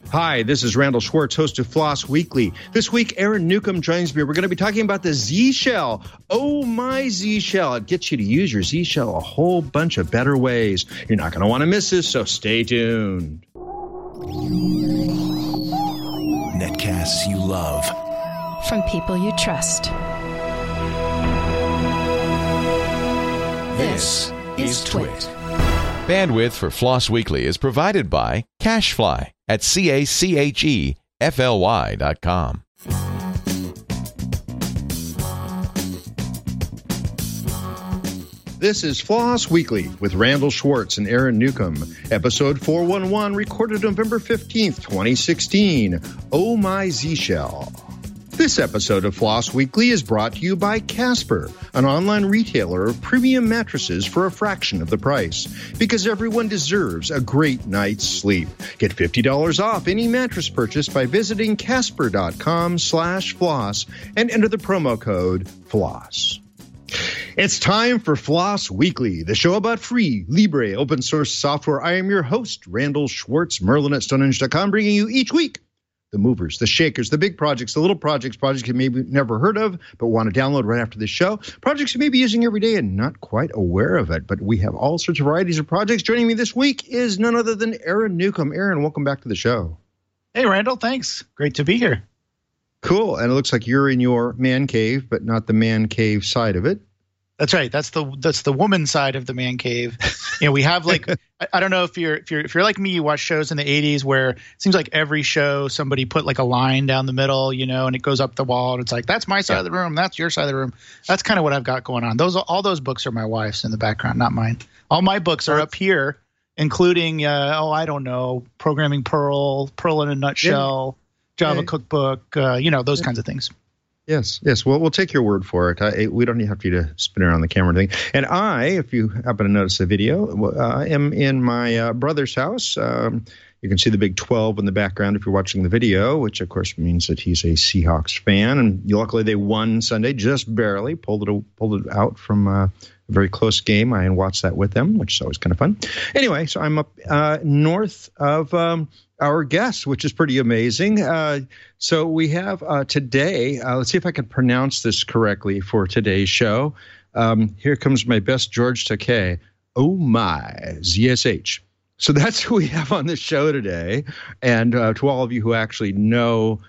Hi, this is Randall Schwartz, host of Floss Weekly. This week, Aaron Newcomb joins me. We're going to be talking about the Z-Shell. Oh, my Z-Shell. It gets you to use your Z-Shell a whole bunch of better ways. You're not going to want to miss this, so stay tuned. Netcasts you love. From people you trust. This is Twit. Bandwidth for Floss Weekly is provided by CacheFly at CACHEFLY.com. This is Floss Weekly with Randall Schwartz and Aaron Newcomb. Episode 411, recorded November 15th, 2016. Oh, my Z-Shell. This episode of Floss Weekly is brought to you by Casper, an online retailer of premium mattresses for a fraction of the price. Because everyone deserves a great night's sleep. Get $50 off any mattress purchase by visiting casper.com/floss and enter the promo code FLOSS. It's time for Floss Weekly, the show about free, libre, open source software. I am your host, Randall Schwartz, Merlin at Stonehenge.com, bringing you each week the movers, the shakers, the big projects, the little projects you maybe never heard of, but want to download right after this show, projects you may be using every day and not quite aware of it. But we have all sorts of varieties of projects. Joining me this week is none other than Aaron Newcomb. Aaron, welcome back to the show. Hey, Randall, thanks. Great to be here. Cool. And it looks like you're in your man cave, but not the man cave side of it. That's right. That's the woman side of the man cave. You know, we have like I don't know if you're like me, you watch shows in the 80s where it seems like every show somebody put like a line down the middle, you know, and it goes up the wall and it's like, that's my side of the room, that's your side of the room. That's kind of what I've got going on. All those books are my wife's in the background, not mine. All my books are up here, including I don't know, Programming Perl in a Nutshell, Java Cookbook, those kinds of things. Yes. Well, we'll take your word for it. We don't have for you to spin around the camera thing. And I, if you happen to notice the video, am in my brother's house. You can see the big 12 in the background if you're watching the video, which, of course, means that he's a Seahawks fan. And luckily, they won Sunday, just barely. Pulled it out from a very close game. I watched that with them, which is always kind of fun. Anyway, so I'm up north of our guest, which is pretty amazing. So we have today, let's see if I can pronounce this correctly for today's show. Here comes my best George Takei. Oh my, ZSH. So that's who we have on the show today. And to all of you who actually know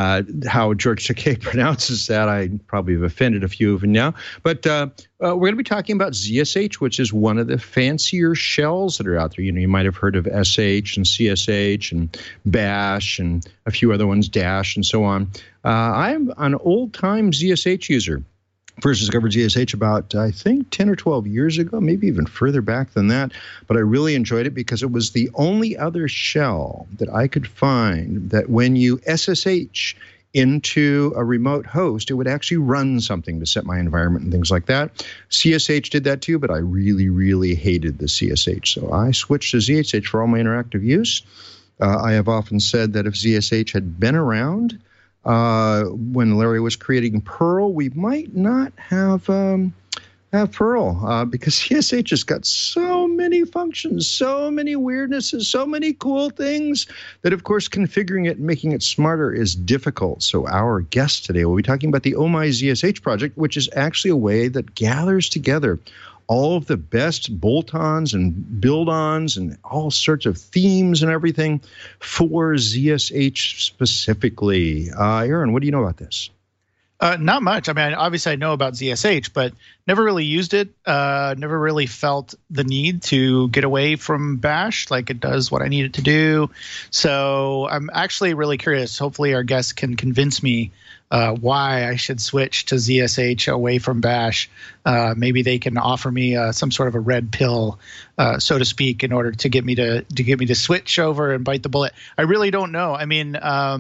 how George Takei pronounces that, I probably have offended a few of you now. But we're going to be talking about ZSH, which is one of the fancier shells that are out there. You know, you might have heard of SH and CSH and Bash and a few other ones, Dash and so on. I'm an old-time ZSH user. First discovered ZSH about, I think, 10 or 12 years ago, maybe even further back than that. But I really enjoyed it because it was the only other shell that I could find that when you SSH into a remote host, it would actually run something to set my environment and things like that. CSH did that too, but I really, really hated the CSH. So I switched to ZSH for all my interactive use. I have often said that if ZSH had been around when Larry was creating Perl, we might not have Perl because CSH has got so many functions, so many weirdnesses, so many cool things that, of course, configuring it and making it smarter is difficult. So our guest today will be talking about the Oh My ZSH project, which is actually a way that gathers together all of the best bolt-ons and build-ons and all sorts of themes and everything for ZSH specifically. Aaron, what do you know about this? Not much. I mean, obviously I know about ZSH, but never really used it. Never really felt the need to get away from Bash like it does what I need it to do. So I'm actually really curious. Hopefully our guest can convince me why I should switch to ZSH away from Bash. Maybe they can offer me some sort of a red pill, so to speak, in order to get me to switch over and bite the bullet. I really don't know. I mean,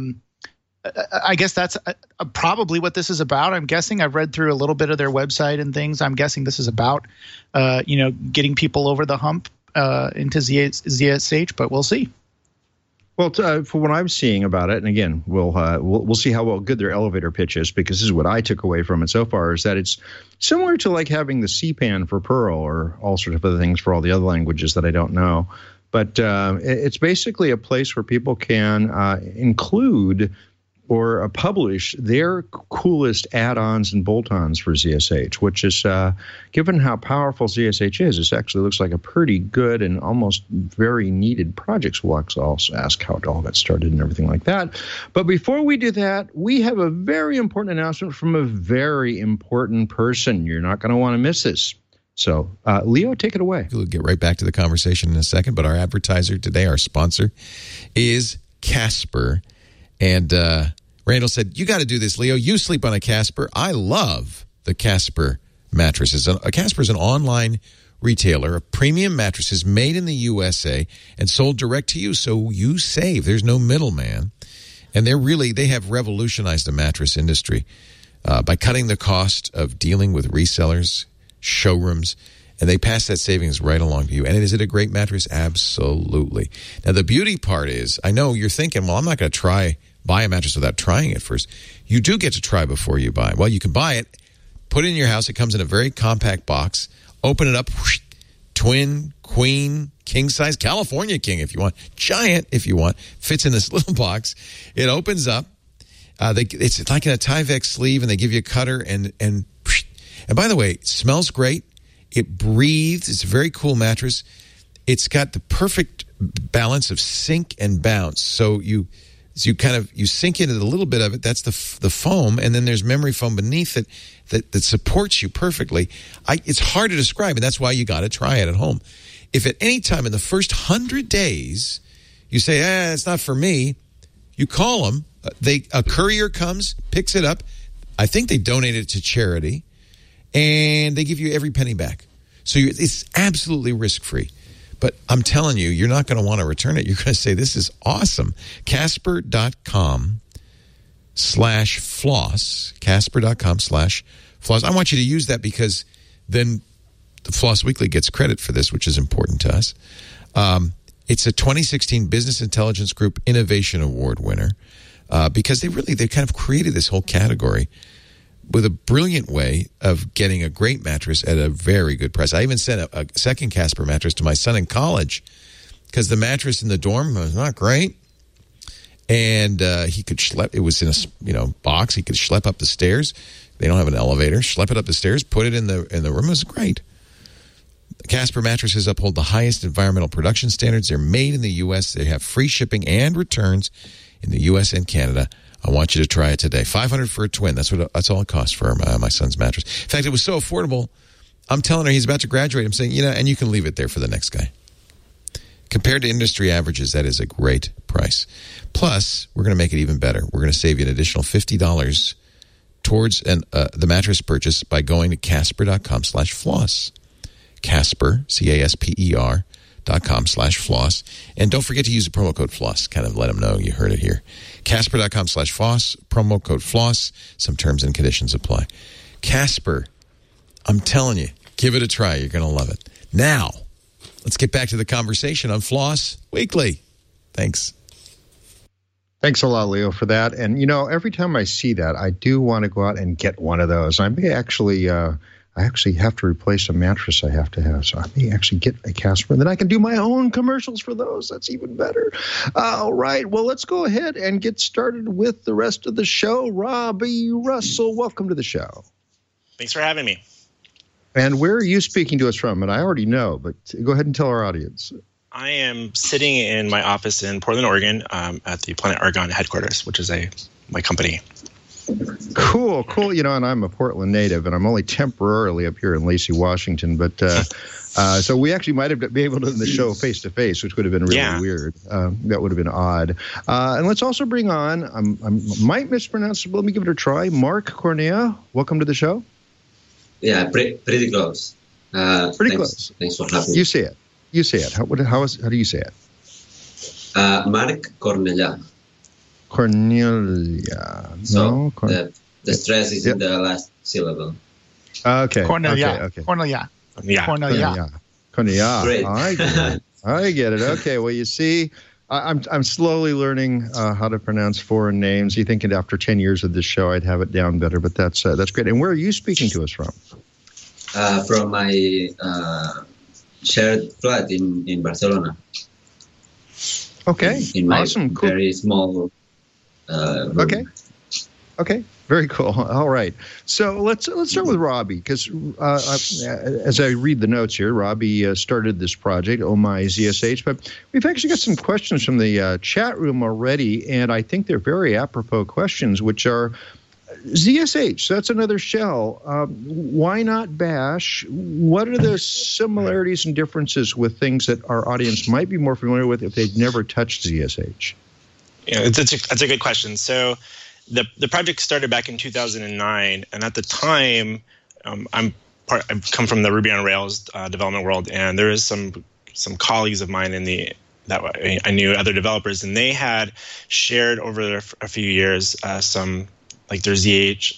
I guess that's probably what this is about. I'm guessing I've read through a little bit of their website and things. I'm guessing this is about, getting people over the hump into ZSH, but we'll see. Well, for what I'm seeing about it, and again, we'll see how good their elevator pitch is, because this is what I took away from it so far, is that it's similar to like having the CPAN for Perl or all sorts of other things for all the other languages that I don't know. But it's basically a place where people can include or publish their coolest add-ons and bolt-ons for ZSH, which is, given how powerful ZSH is, it actually looks like a pretty good and almost very needed project. So we'll also ask how it all got started and everything like that. But before we do that, we have a very important announcement from a very important person. You're not going to want to miss this. So, Leo, take it away. We'll get right back to the conversation in a second, but our advertiser today, our sponsor, is Casper. And Randall said, you got to do this, Leo. You sleep on a Casper. I love the Casper mattresses. Casper is an online retailer of premium mattresses made in the USA and sold direct to you, so you save. There's no middleman. And they have revolutionized the mattress industry by cutting the cost of dealing with resellers, showrooms, and they pass that savings right along to you. And is it a great mattress? Absolutely. Now, the beauty part is, I know you're thinking, well, I'm not going to buy a mattress without trying it first. You do get to try before you buy. Well, you can buy it, put it in your house. It comes in a very compact box. Open it up, whoosh, twin, queen, king size, California king if you want, giant if you want. Fits in this little box. It opens up. It's like in a Tyvek sleeve, and they give you a cutter. And by the way, it smells great. It breathes. It's a very cool mattress. It's got the perfect balance of sink and bounce. So you sink into a little bit of it. That's the foam, and then there's memory foam beneath it that supports you perfectly. It's hard to describe, and that's why you got to try it at home. If at any time in the first 100 days you say, it's not for me, you call them. A courier comes, picks it up. I think they donate it to charity, and they give you every penny back. So it's absolutely risk-free. But I'm telling you, you're not going to want to return it. You're going to say, this is awesome. Casper.com/floss. Casper.com/floss. I want you to use that because then the Floss Weekly gets credit for this, which is important to us. It's a 2016 Business Intelligence Group Innovation Award winner because they kind of created this whole category with a brilliant way of getting a great mattress at a very good price. I even sent a second Casper mattress to my son in college because the mattress in the dorm was not great. And he could schlep. It was in a box. He could schlep up the stairs. They don't have an elevator. Schlep it up the stairs. Put it in the room. It was great. Casper mattresses uphold the highest environmental production standards. They're made in the U.S. They have free shipping and returns in the U.S. and Canada. I want you to try it today. $500 for a twin. That's all it costs for my son's mattress. In fact, it was so affordable. I'm telling her he's about to graduate. I'm saying, and you can leave it there for the next guy. Compared to industry averages, that is a great price. Plus, we're going to make it even better. We're going to save you an additional $50 towards the mattress purchase by going to Casper.com/floss. Casper, CASPER.com/floss. And don't forget to use the promo code FLOSS. Kind of let them know you heard it here. Casper.com/floss, promo code FLOSS. Some terms and conditions apply. Casper, I'm telling you, give it a try. You're going to love it. Now, let's get back to the conversation on Floss Weekly. Thanks. Thanks a lot, Leo, for that. And, every time I see that, I do want to go out and get one of those. I may actually... I actually have to replace a mattress I have to have, so I may actually get a Casper, and then I can do my own commercials for those. That's even better. All right, well, let's go ahead and get started with the rest of the show. Robbie Russell, welcome to the show. Thanks for having me. And where are you speaking to us from? And I already know, but go ahead and tell our audience. I am sitting in my office in Portland, Oregon, at the Planet Argon headquarters, which is my company. Cool. And I'm a Portland native, and I'm only temporarily up here in Lacey, Washington. But so we actually might have been able to do the show face to face, which would have been really weird. That would have been odd. And let's also bring on, I might mispronounce it, but let me give it a try. Mark Cornea, welcome to the show. Yeah, pretty close. Close. Thanks for having me. You say it. How do you say it? Mark Cornella. Cornelia. So the stress is in the last syllable. Okay. Cornelia. Okay. Cornelia. Yeah. Cornelia. Great. I get it. Okay. Well, you see, I'm slowly learning how to pronounce foreign names. You think after 10 years of this show, I'd have it down better, but that's great. And where are you speaking to us from? From my shared flat in Barcelona. Okay. In my awesome. Cool. very small room. Okay. Very cool. All right. So let's start with Robbie, because as I read the notes here, Robbie started this project, Oh My ZSH, but we've actually got some questions from the chat room already, and I think they're very apropos questions, which are ZSH, that's another shell. Why not Bash? What are the similarities and differences with things that our audience might be more familiar with if they've never touched ZSH? Yeah, that's a good question. So the project started back in 2009, and at the time, I've come from the Ruby on Rails development world, and there is some colleagues of mine that I knew, other developers, and they had shared over a few years some, like, their ZSH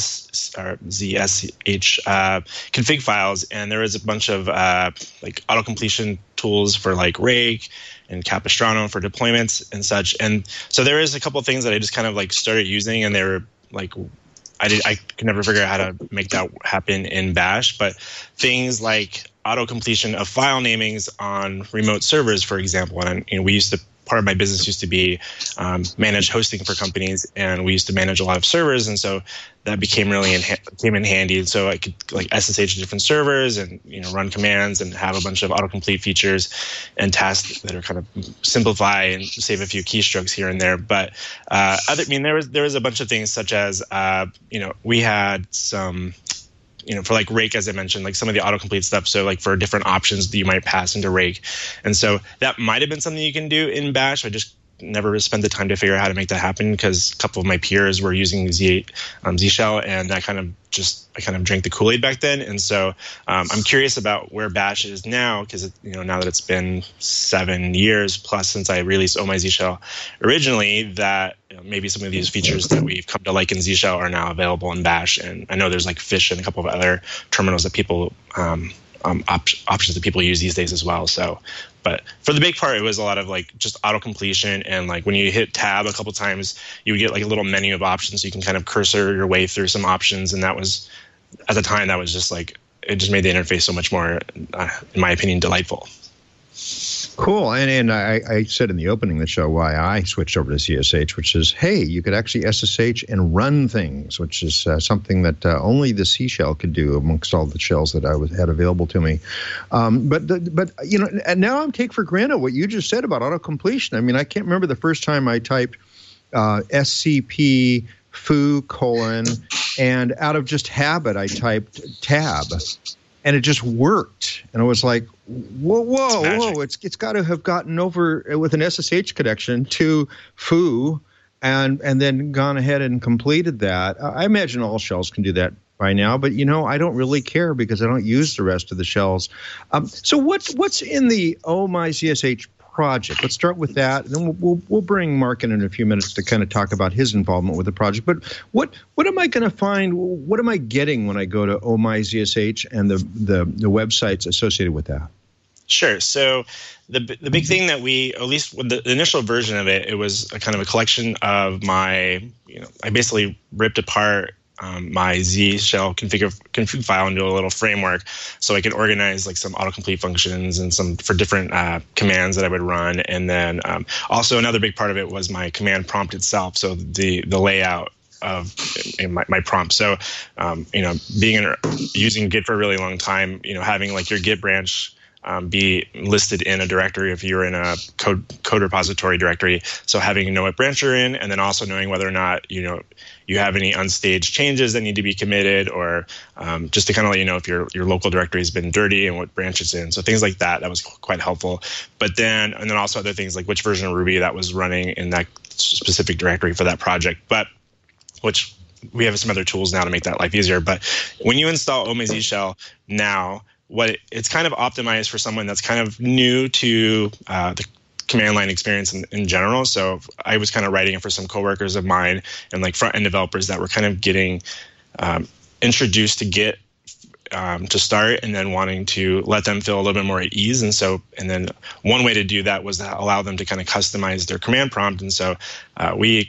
config files, and there was a bunch of like auto completion tools for like Rake and Capistrano for deployments and such. And so there is a couple of things that I just kind of like started using, and they were like, I could never figure out how to make that happen in Bash, but things like auto completion of file namings on remote servers, for example. And part of my business used to be manage hosting for companies, and we used to manage a lot of servers, and so that became came in handy. And so I could like SSH different servers and run commands and have a bunch of autocomplete features and tasks that are kind of simplify and save a few keystrokes here and there. But there was a bunch of things such as we had some. For like Rake, as I mentioned, like some of the autocomplete stuff. So like for different options that you might pass into Rake. And so that might have been something you can do in Bash. I just never spent the time to figure out how to make that happen, because a couple of my peers were using Z shell, and I kind of drank the Kool-Aid back then. And so I'm curious about where Bash is now, because now that it's been 7 years plus since I released Oh My Z Shell originally, that maybe some of these features that we've come to like in Z Shell are now available in Bash. And I know there's like Fish and a couple of other terminals that people options that people use these days as well. So, but for the big part, it was a lot of like just auto completion, and like when you hit tab a couple times, you would get like a little menu of options, so you can kind of cursor your way through some options. And that was, at the time, that was just like, it just made the interface so much more, in my opinion, delightful. Cool. And I said in the opening of the show why I switched over to CSH, which is, hey, you could actually SSH and run things, which is something that only the C shell could do amongst all the shells that I had available to me. But and now I'm take for granted what you just said about auto completion. I mean, I can't remember the first time I typed SCP foo : and out of just habit I typed tab. And it just worked, and it was like, whoa! It's got to have gotten over with an SSH connection to foo, and then gone ahead and completed that. I imagine all shells can do that by now, but I don't really care because I don't use the rest of the shells. So what's in the Oh My ZSH project? Let's start with that, and then we'll bring Mark in a few minutes to kind of talk about his involvement with the project. But what am I going to find? What am I getting when I go to Oh My ZSH and the websites associated with that? Sure. So the big thing that at least with the initial version of it, it was a kind of a collection of my, I basically ripped apart my Z shell config file into a little framework, so I could organize like some autocomplete functions and some for different commands that I would run. And then also another big part of it was my command prompt itself. So the layout of my prompt. So using Git for a really long time, having like your Git branch be listed in a directory if you're in a code repository directory. So having to know what branch you're in, and then also knowing whether or not you have any unstaged changes that need to be committed, or just to kind of let you know if your local directory has been dirty and what branch it's in. So things like that was quite helpful. But then also other things like which version of Ruby that was running in that specific directory for that project. But which we have some other tools now to make that life easier. But when you install Oh My Z Shell now, it's kind of optimized for someone that's kind of new to the command line experience in general. So I was kind of writing it for some coworkers of mine and like front end developers that were kind of getting introduced to Git to start, and then wanting to let them feel a little bit more at ease. And then one way to do that was to allow them to kind of customize their command prompt. And so we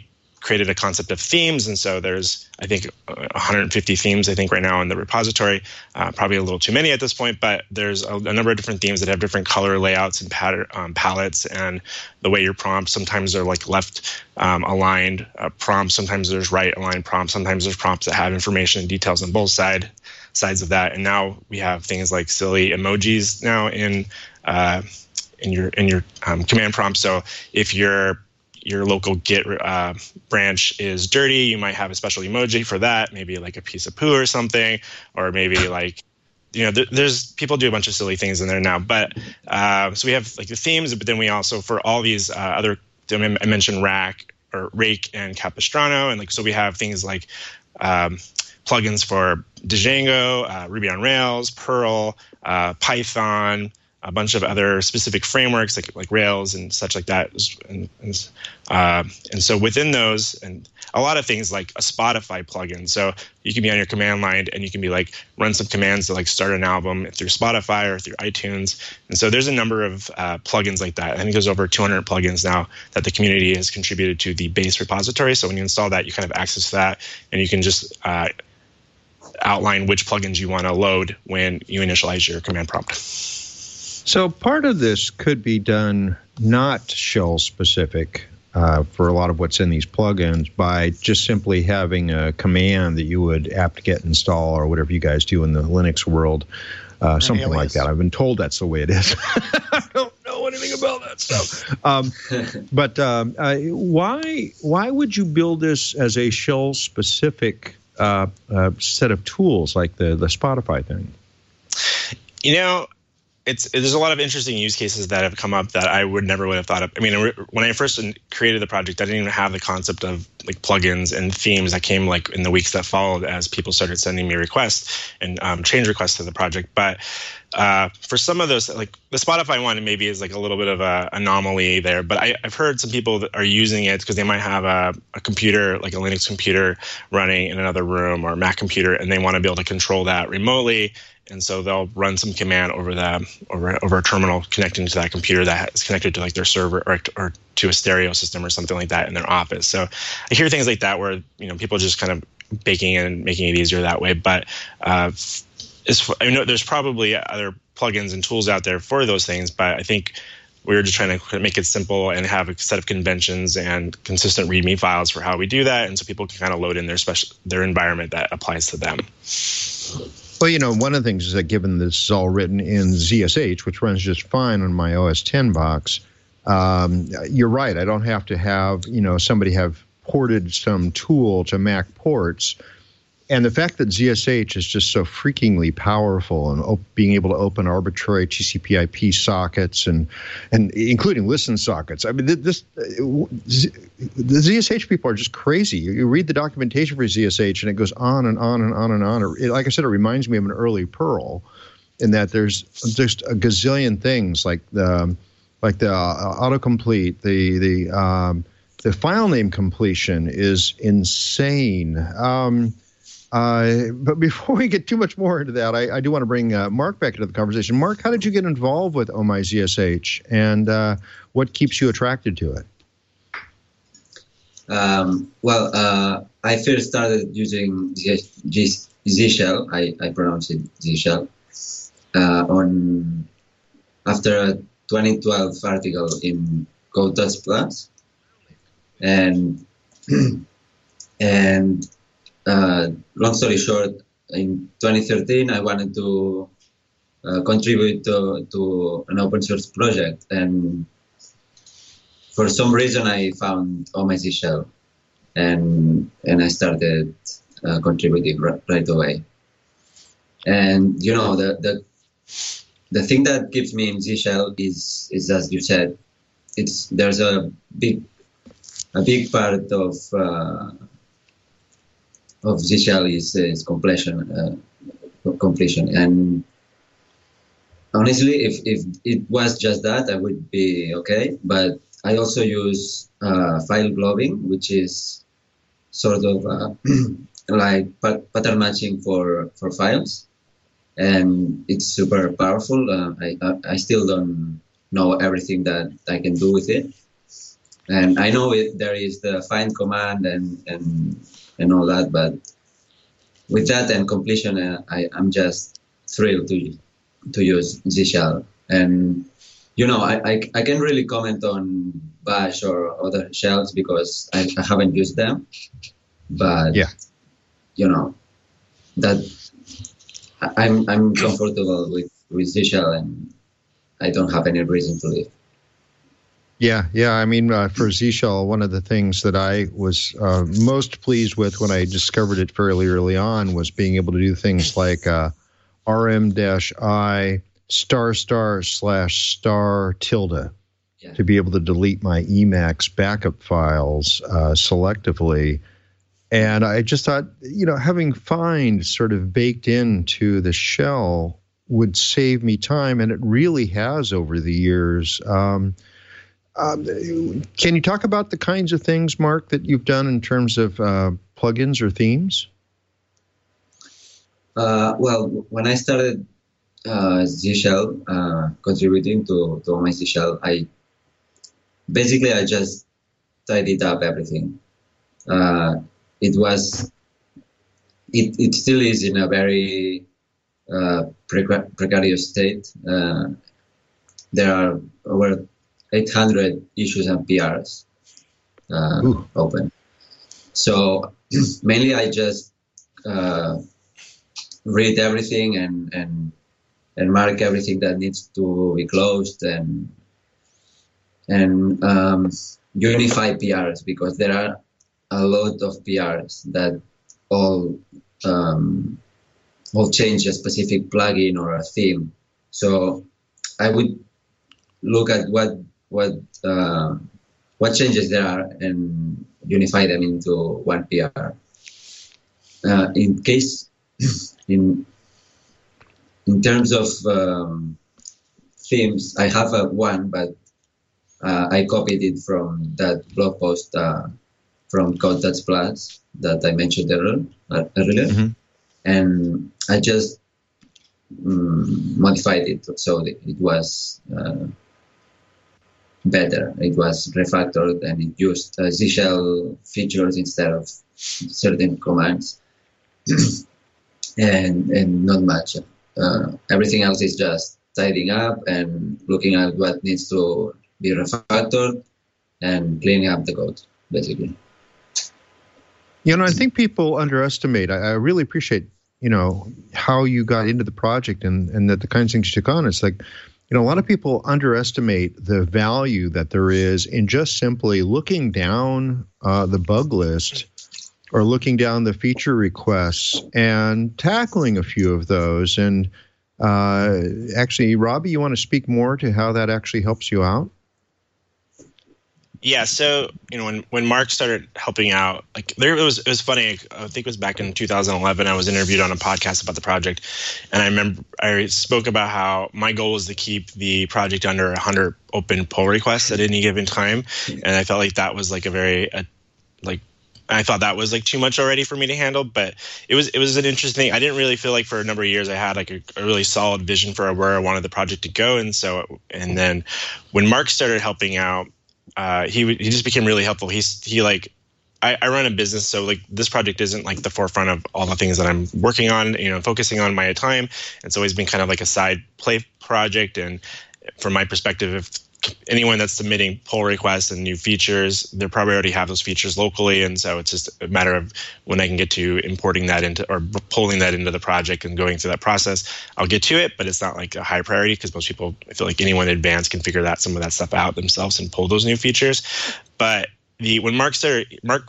created a concept of themes. And so there's, I think, 150 themes, I think, right now in the repository. Probably a little too many at this point, but there's a number of different themes that have different color layouts and pattern palettes, and the way your prompts, sometimes they're like left aligned prompts, sometimes there's right aligned prompts, sometimes there's prompts that have information and details on both sides of that. And now we have things like silly emojis now in your command prompt. So if your local Git branch is dirty, you might have a special emoji for that, maybe like a piece of poo or something, or maybe like, there's people do a bunch of silly things in there now. But so we have like the themes, but then we also, for all these other, I mentioned Rake and Capistrano, and like, so we have things like plugins for Django, Ruby on Rails, Perl, Python, a bunch of other specific frameworks like Rails and such like that. And so within those, and a lot of things like a Spotify plugin. So you can be on your command line and you can be like run some commands to like start an album through Spotify or through iTunes. And so there's a number of plugins like that. I think there's over 200 plugins now that the community has contributed to the base repository. So when you install that, you kind of access that, and you can just outline which plugins you want to load when you initialize your command prompt. So part of this could be done not shell specific for a lot of what's in these plugins by just simply having a command that you would apt-get install or whatever you guys do in the Linux world, something like that. I've been told that's the way it is. I don't know anything about that stuff. But why would you build this as a shell specific set of tools like the Spotify thing? There's a lot of interesting use cases that have come up that I would never have thought of. I mean, when I first created the project, I didn't even have the concept of like plugins and themes that came like in the weeks that followed as people started sending me requests and change requests to the project. But for some of those, like the Spotify one, maybe is like a little bit of an anomaly there. But I've heard some people that are using it because they might have a computer, like a Linux computer running in another room or a Mac computer, and they want to be able to control that remotely. And so they'll run some command over a terminal connecting to that computer that is connected to like their server or to a stereo system or something like that in their office. So I hear things like that where people just kind of baking in and making it easier that way. But I know there's probably other plugins and tools out there for those things, but I think we were just trying to make it simple and have a set of conventions and consistent README files for how we do that, and so people can kind of load in their environment that applies to them. Well, one of the things is that given this is all written in ZSH, which runs just fine on my OS X box, you're right. I don't have to have, somebody have ported some tool to Mac ports. And the fact that ZSH is just so freakingly powerful and being able to open arbitrary TCP/IP sockets and including listen sockets. I mean, the ZSH people are just crazy. You read the documentation for ZSH and it goes on and on and on and on. Like I said, it reminds me of an early Perl in that there's just a gazillion things like the autocomplete, the file name completion is insane. But before we get too much more into that, I do want to bring Mark back into the conversation. Mark, how did you get involved with OhmyZSH, and what keeps you attracted to it? I first started using Z-Shell. I pronounce it Z-Shell. After a 2012 article in CodeTouch Plus, and long story short, in 2013, I wanted to contribute to an open source project, and for some reason I found OhmyZShell, and I started contributing right away. And the thing that keeps me in Z-Shell is as you said, there's a big part of Z-Shell is completion, and honestly, if it was just that, I would be okay. But I also use file globbing, which is sort of like pattern matching for files, and it's super powerful. I still don't know everything that I can do with it, And I know there is the find command and all that, but with that and completion, I'm just thrilled to use Z shell. And I can't really comment on Bash or other shells because I haven't used them. But that I'm comfortable with Z shell, and I don't have any reason to leave. Yeah. I mean, for Z shell, one of the things that I was most pleased with when I discovered it fairly early on was being able to do things like rm-i *** to be able to delete my Emacs backup files selectively. And I just thought, having find sort of baked into the shell would save me time, and it really has over the years. Can you talk about the kinds of things, Mark, that you've done in terms of plugins or themes? Well, when I started Z shell, contributing to my Z shell, I just tidied up everything. It still is in a very precarious state. There are over 800 issues and PRs open. So mainly I just read everything and mark everything that needs to be closed and unify PRs, because there are a lot of PRs that all change a specific plugin or a theme. So I would look at what changes there are and unify them into one PR. In terms of themes, I have one, but I copied it from that blog post from Code.Plus that I mentioned earlier, Mm-hmm. and I just modified it so that it was better. It was refactored and it used Z shell features instead of certain commands, and not much. Everything else is just tidying up and looking at what needs to be refactored and cleaning up the code, basically. I think people underestimate. I really appreciate, how you got into the project and that the kinds of things you took on. It's like, a lot of people underestimate the value that there is in just simply looking down the bug list or looking down the feature requests and tackling a few of those. And actually, Robbie, you want to speak more to how that actually helps you out? Yeah, so when Mark started helping out, it was funny. I think it was back in 2011. I was interviewed on a podcast about the project, and I remember I spoke about how my goal was to keep the project under 100 open pull requests at any given time, and I felt like that was I thought that was too much already for me to handle. But it was an interesting. I didn't really feel like for a number of years I had a really solid vision for where I wanted the project to go, and then when Mark started helping out. He just became really helpful. I run a business, so this project isn't the forefront of all the things that I'm working on, focusing on my time. And so it's been kind of like a side play project. And from my perspective, if anyone that's submitting pull requests and new features, they probably already have those features locally. And so it's just a matter of when I can get to importing that into or pulling that into the project and going through that process, I'll get to it. But it's not a high priority because most people, I feel like anyone in advance can figure some of that stuff out themselves and pull those new features. But when Mark started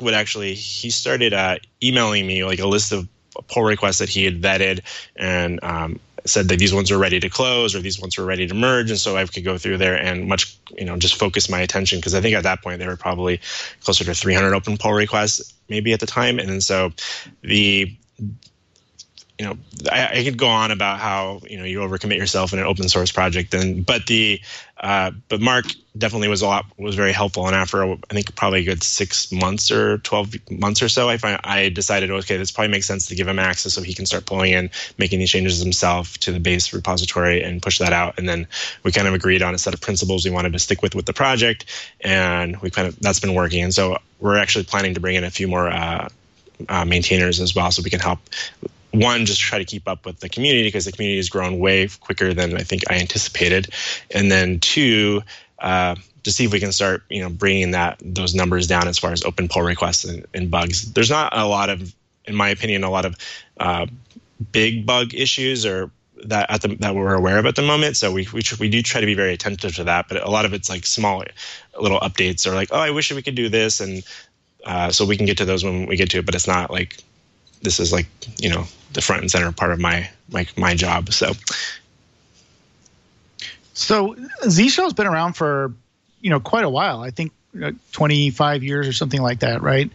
emailing me a list of pull requests that he had vetted and said that these ones are ready to close or these ones were ready to merge, and so I could go through there and just focus my attention, because I think at that point there were probably closer to 300 open pull requests maybe at the time. And then so I could go on about how you overcommit yourself in an open source project, but Mark definitely was very helpful. And after I think probably a good 6 months or 12 months or so, I decided, okay, this probably makes sense to give him access so he can start pulling in, making these changes himself to the base repository and push that out. And then we kind of agreed on a set of principles we wanted to stick with the project, and that's been working. And so we're actually planning to bring in a few more maintainers as well, so we can help. One, just try to keep up with the community, because the community has grown way quicker than I think I anticipated. And then two, to see if we can start, bringing those numbers down as far as open pull requests and bugs. There's not a lot of, in my opinion, a lot of big bug issues or that we're aware of at the moment. So we do try to be very attentive to that. But a lot of it's like small little updates, or like, oh, I wish we could do this, and so we can get to those when we get to it. But it's not like this is like the front and center part of my job. So Z-Shell's been around for quite a while. I think 25 years or something like that, right?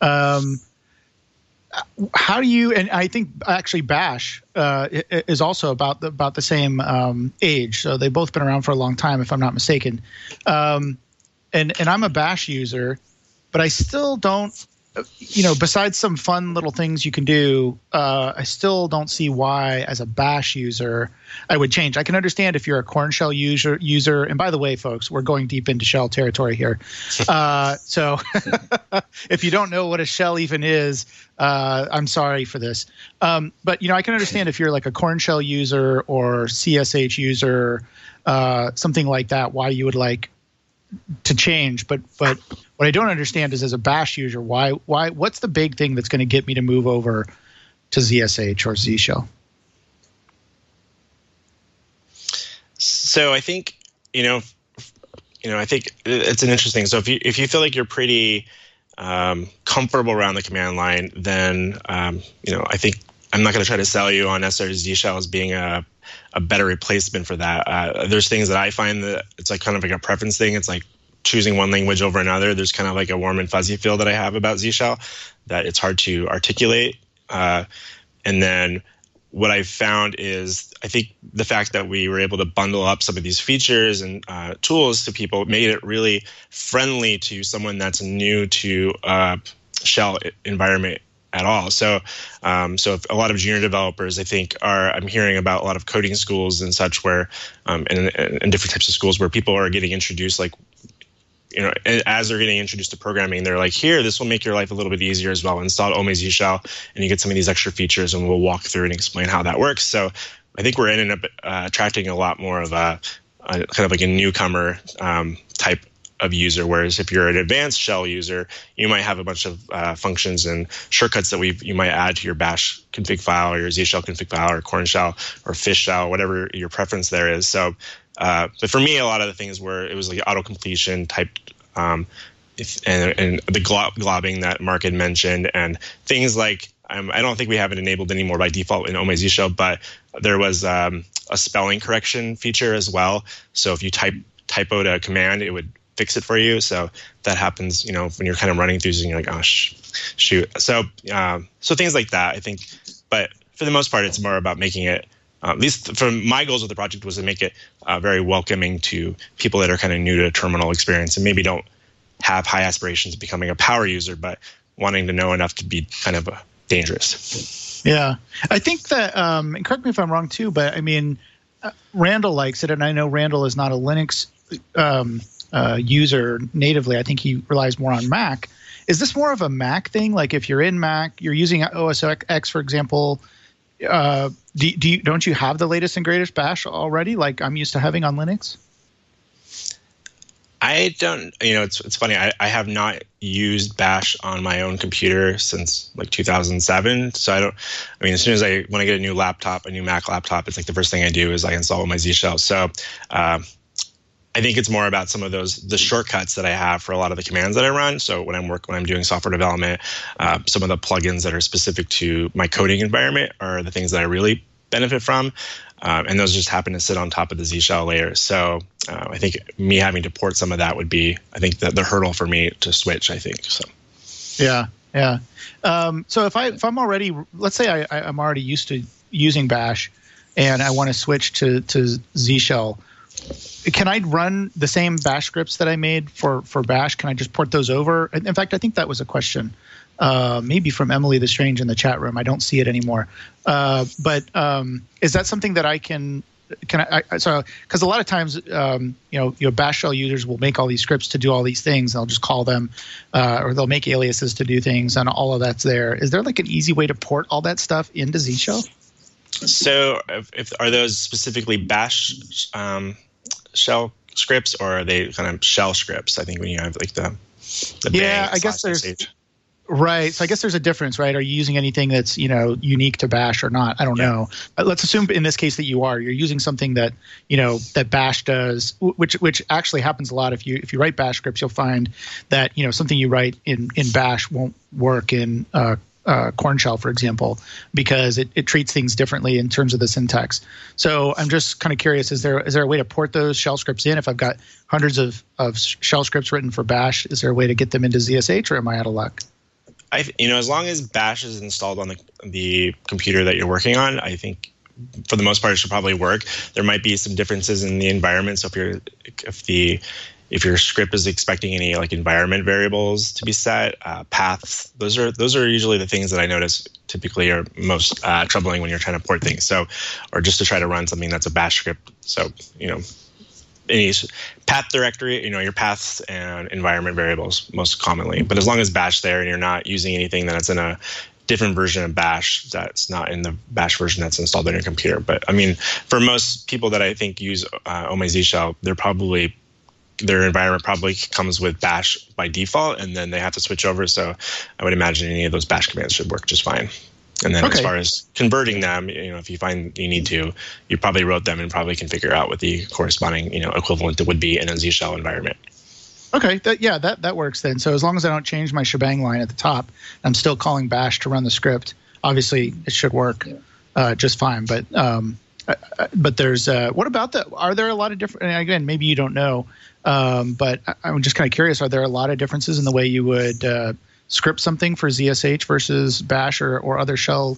How do you? And I think actually Bash is also about the same age. So they've both been around for a long time, if I'm not mistaken. And I'm a Bash user, but I still don't. Besides some fun little things you can do, I still don't see why, as a Bash user, I would change. I can understand if you're a Corn Shell user. And by the way, folks, we're going deep into shell territory here. So if you don't know what a shell even is, I'm sorry for this. But, I can understand if you're like a Corn Shell user or CSH user, something like that, why you would like to change. But what I don't understand is, as a Bash user, why what's the big thing that's going to get me to move over to ZSH or Z-Shell? So I think I think it's an interesting. So if you feel like you're pretty comfortable around the command line, then I think I'm not going to try to sell you on necessarily Z-Shell as being a better replacement for that. There's things that I find that it's like kind of like a preference thing. It's like choosing one language over another. There's kind of like a warm and fuzzy feel that I have about Z-Shell that it's hard to articulate. And then what I've found is, I think the fact that we were able to bundle up some of these features and tools to people made it really friendly to someone that's new to shell environment at all. So if a lot of junior developers, I think, I'm hearing about a lot of coding schools and such where, and different types of schools where people are getting introduced, like, as they're getting introduced to programming, they're like, here, this will make your life a little bit easier as well. Install Ome Z-Shell, and you get some of these extra features, and we'll walk through and explain how that works. So I think we're ending up attracting a lot more of a kind of like a newcomer type of user, whereas if you're an advanced shell user, you might have a bunch of functions and shortcuts that you might add to your Bash config file or your Z-Shell config file or Corn Shell or Fish Shell, whatever your preference there is. So, but for me, a lot of the things where it was like auto completion type, and the globbing that Mark had mentioned, and things like I don't think we have it enabled anymore by default in Ome Z-Shell, but there was a spelling correction feature as well. So if you typoed a command, it would fix it for you. So that happens, when you're kind of running through and you're like, oh, shoot. So things like that, I think. But for the most part, it's more about making it, at least from my goals with the project, was to make it very welcoming to people that are kind of new to terminal experience and maybe don't have high aspirations of becoming a power user, but wanting to know enough to be kind of dangerous. Yeah. I think that, and correct me if I'm wrong too, but I mean, Randall likes it, and I know Randall is not a Linux user natively. I think he relies more on Mac. Is this more of a Mac thing? Like if you're in Mac, you're using OS X, for example, don't you have the latest and greatest Bash already, like I'm used to having on Linux? I don't, it's funny. I have not used Bash on my own computer since like 2007. So as soon as when I get a new laptop, a new Mac laptop, it's like the first thing I do is I install my Z-Shell. So I think it's more about some of the shortcuts that I have for a lot of the commands that I run. So when I'm doing software development, some of the plugins that are specific to my coding environment are the things that I really benefit from. And those just happen to sit on top of the Z-Shell layer. So I think me having to port some of that would be, I think, the hurdle for me to switch, I think. So. Yeah. Yeah. So if I'm already, let's say I'm already used to using Bash, and I want to switch to Z Shell, can I run the same Bash scripts that I made for Bash? Can I just port those over? In fact, I think that was a question, maybe from Emily the Strange in the chat room. I don't see it anymore. But is that something that I can so because a lot of times Bash shell users will make all these scripts to do all these things, and they'll just call them, or they'll make aliases to do things, and all of that's there. Is there like an easy way to port all that stuff into Z Shell? So if are those specifically Bash shell scripts, or are they kind of shell scripts? I think when you have like the yeah, I guess there's SH. Right. So I guess there's a difference, right? Are you using anything that's, unique to Bash or not? I don't know. Let's assume in this case that you're using something that, that Bash does, which actually happens a lot. If you write Bash scripts, you'll find that, something you write in Bash won't work in Corn Shell, for example, because it treats things differently in terms of the syntax. So I'm just kind of curious, is there a way to port those shell scripts in? If I've got hundreds of shell scripts written for Bash, is there a way to get them into ZSH, or am I out of luck? As long as Bash is installed on the computer that you're working on, I think for the most part it should probably work. There might be some differences in the environment. So if your script is expecting any like environment variables to be set, paths, those are usually the things that I notice typically are most troubling when you're trying to port things. So, or just to try to run something that's a Bash script. So any path directory, your paths and environment variables most commonly. But as long as Bash there and you're not using anything that's in a different version of Bash that's not in the Bash version that's installed on your computer. But I mean, for most people that I think use OMZ Shell, their environment probably comes with Bash by default, and then they have to switch over. So I would imagine any of those Bash commands should work just fine. And then as far as converting them, if you find you need to, you probably wrote them and probably can figure out what the corresponding, equivalent would be in a Z Shell environment. Okay, that works then. So as long as I don't change my shebang line at the top, I'm still calling Bash to run the script. Obviously, it should work just fine. But there's what about that? Are there a lot of different? And again, maybe you don't know, but I'm just kind of curious. Are there a lot of differences in the way you would script something for ZSH versus Bash or other shell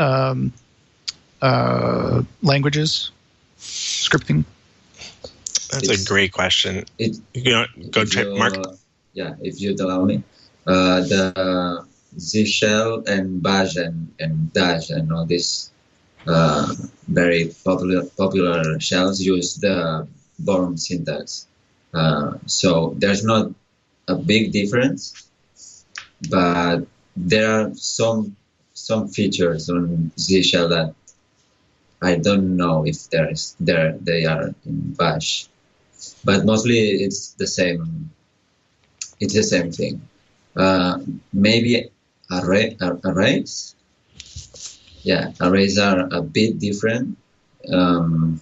languages scripting? That's a great question. Go check, Mark. If you'd allow me, the Z Shell and Bash and Dash and all these very popular shells use the Bourne syntax. So there's not a big difference. But there are some features on Z Shell that I don't know if they are in Bash, but mostly it's the same. It's the same thing. Maybe arrays. Yeah, arrays are a bit different, and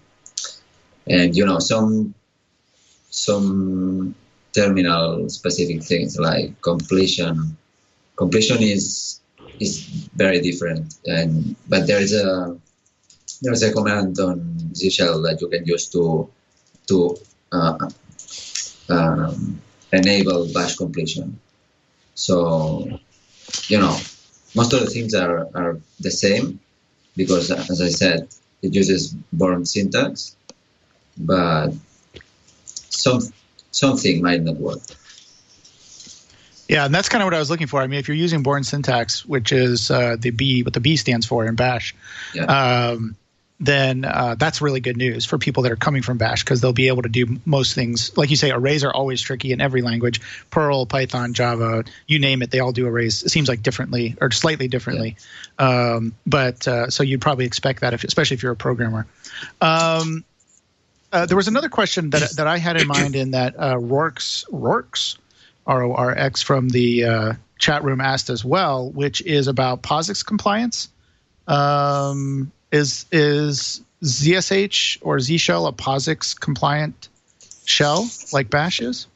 some terminal specific things like completion. Completion is very different, but there's a command on Z Shell that you can use to enable Bash completion. So most of the things are the same because, as I said, it uses Bourne syntax, but something might not work. Yeah, and that's kind of what I was looking for. I mean, if you're using Bourne syntax, which is the B, what the B stands for in Bash, then that's really good news for people that are coming from Bash because they'll be able to do most things. Like you say, arrays are always tricky in every language. Perl, Python, Java, you name it, they all do arrays. It seems like differently or slightly differently. Yeah. So you'd probably expect that, especially if you're a programmer. There was another question that I had in mind in that Rorx, RORX from the chat room asked as well, which is about POSIX compliance. Is ZSH or Z Shell a POSIX compliant shell like Bash is?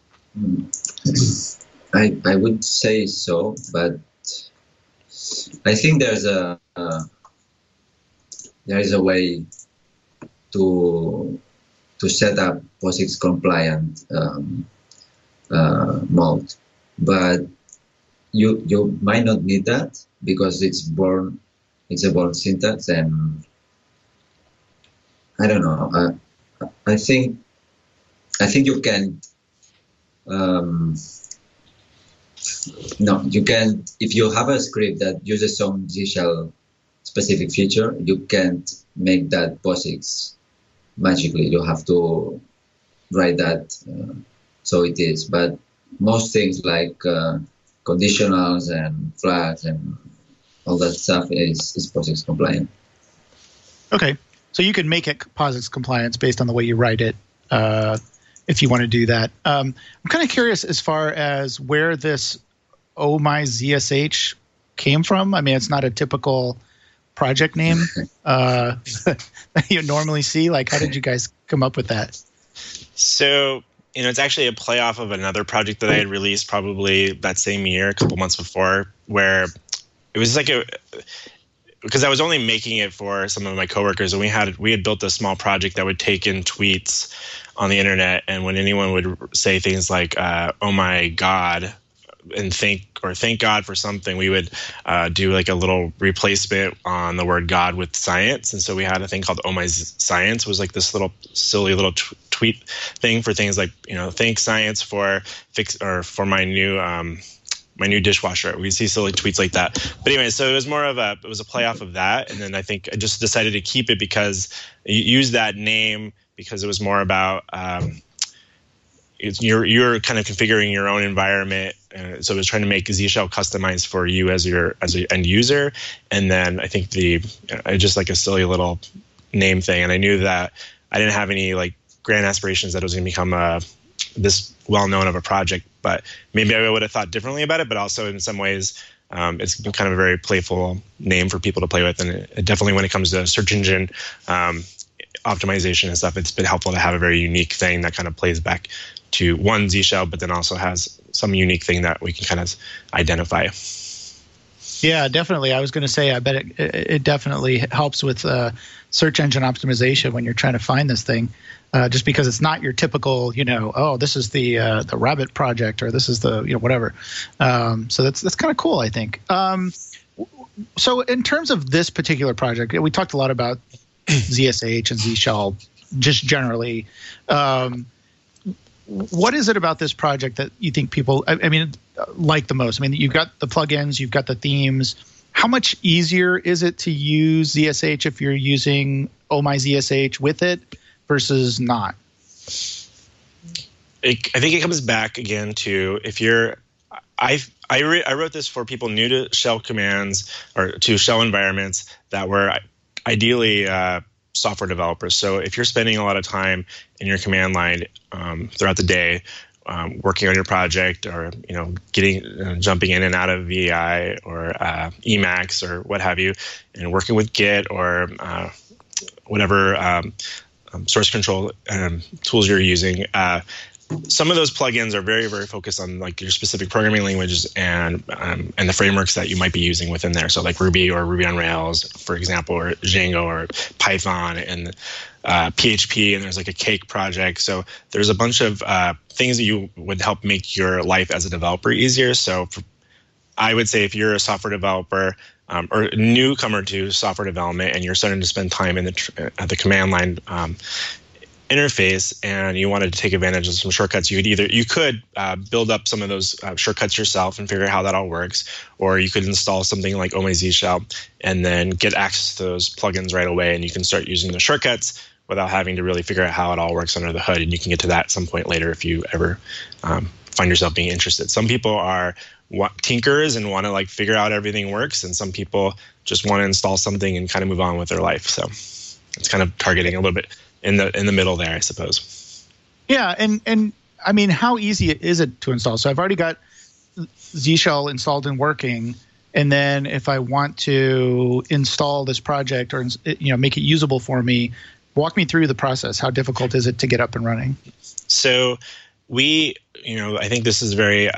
I would say so, but I think there's a way to set up POSIX compliant mode, but you might not need that because it's a born syntax, and I don't know. I think you can. No, you can. If you have a script that uses some Z shell specific feature, you can't make that POSIX magically. You have to write that so it is. But most things like conditionals and flags and all that stuff is POSIX compliant. Okay, so you can make it POSIX compliant based on the way you write it, if you want to do that. I'm kind of curious as far as where this Oh My ZSH came from. I mean, it's not a typical project name that you normally see. Like, how did you guys come up with that? So, it's actually a play off of another project that I had released probably that same year, a couple months before, where it was like because I was only making it for some of my coworkers, and we had built a small project that would take in tweets on the internet, and when anyone would say things like "Oh my God," and thank God for something, we would do like a little replacement on the word God with science. And so we had a thing called Oh My Science. It was like this little silly little tweet thing for things like, thanks science for for my new dishwasher. We see silly tweets like that. But anyway, so it was more of it was a play off of that. And then I think I just decided to keep it because you use that name because it was more about you're kind of configuring your own environment. So it was trying to make Z Shell customized for you as an end user. And then I think just like a silly little name thing. And I knew that I didn't have any like grand aspirations that it was going to become this well-known of a project, but maybe I would have thought differently about it. But also in some ways, it's kind of a very playful name for people to play with. And it definitely, when it comes to search engine optimization and stuff, it's been helpful to have a very unique thing that kind of plays back to one Z Shell, but then also has some unique thing that we can kind of identify. Yeah, definitely. I was going to say, I bet it definitely helps with search engine optimization when you're trying to find this thing, just because it's not your typical, this is the Rabbit project, or this is the whatever. So that's kind of cool, I think. So in terms of this particular project, we talked a lot about ZSH and Z Shell just generally. What is it about this project that you think people, like the most? I mean, you've got the plugins, you've got the themes. How much easier is it to use ZSH if you're using Oh My ZSH with it versus not? I think it comes back again to if you're. I wrote this for people new to shell commands or to shell environments that were ideally software developers. So if you're spending a lot of time in your command line throughout the day, working on your project, or jumping in and out of VI or Emacs or what have you, and working with Git or whatever source control tools you're using, some of those plugins are very, very focused on like your specific programming languages and the frameworks that you might be using within there. So like Ruby or Ruby on Rails, for example, or Django or Python and PHP, and there's like a Cake project. So there's a bunch of things that you would help make your life as a developer easier. So I would say if you're a software developer or a newcomer to software development and you're starting to spend time in the command line interface and you wanted to take advantage of some shortcuts, you could build up some of those shortcuts yourself and figure out how that all works, or you could install something like Oh My Z Shell and then get access to those plugins right away, and you can start using the shortcuts without having to really figure out how it all works under the hood. And you can get to that at some point later if you ever find yourself being interested. Some people are tinkerers and want to like figure out everything works, and some people just want to install something and kind of move on with their life. So it's kind of targeting a little bit in the middle there, I suppose. Yeah, and I mean, how easy is it to install? So I've already got Z Shell installed and working, and then if I want to install this project or make it usable for me, walk me through the process. How difficult is it to get up and running? So I think this is very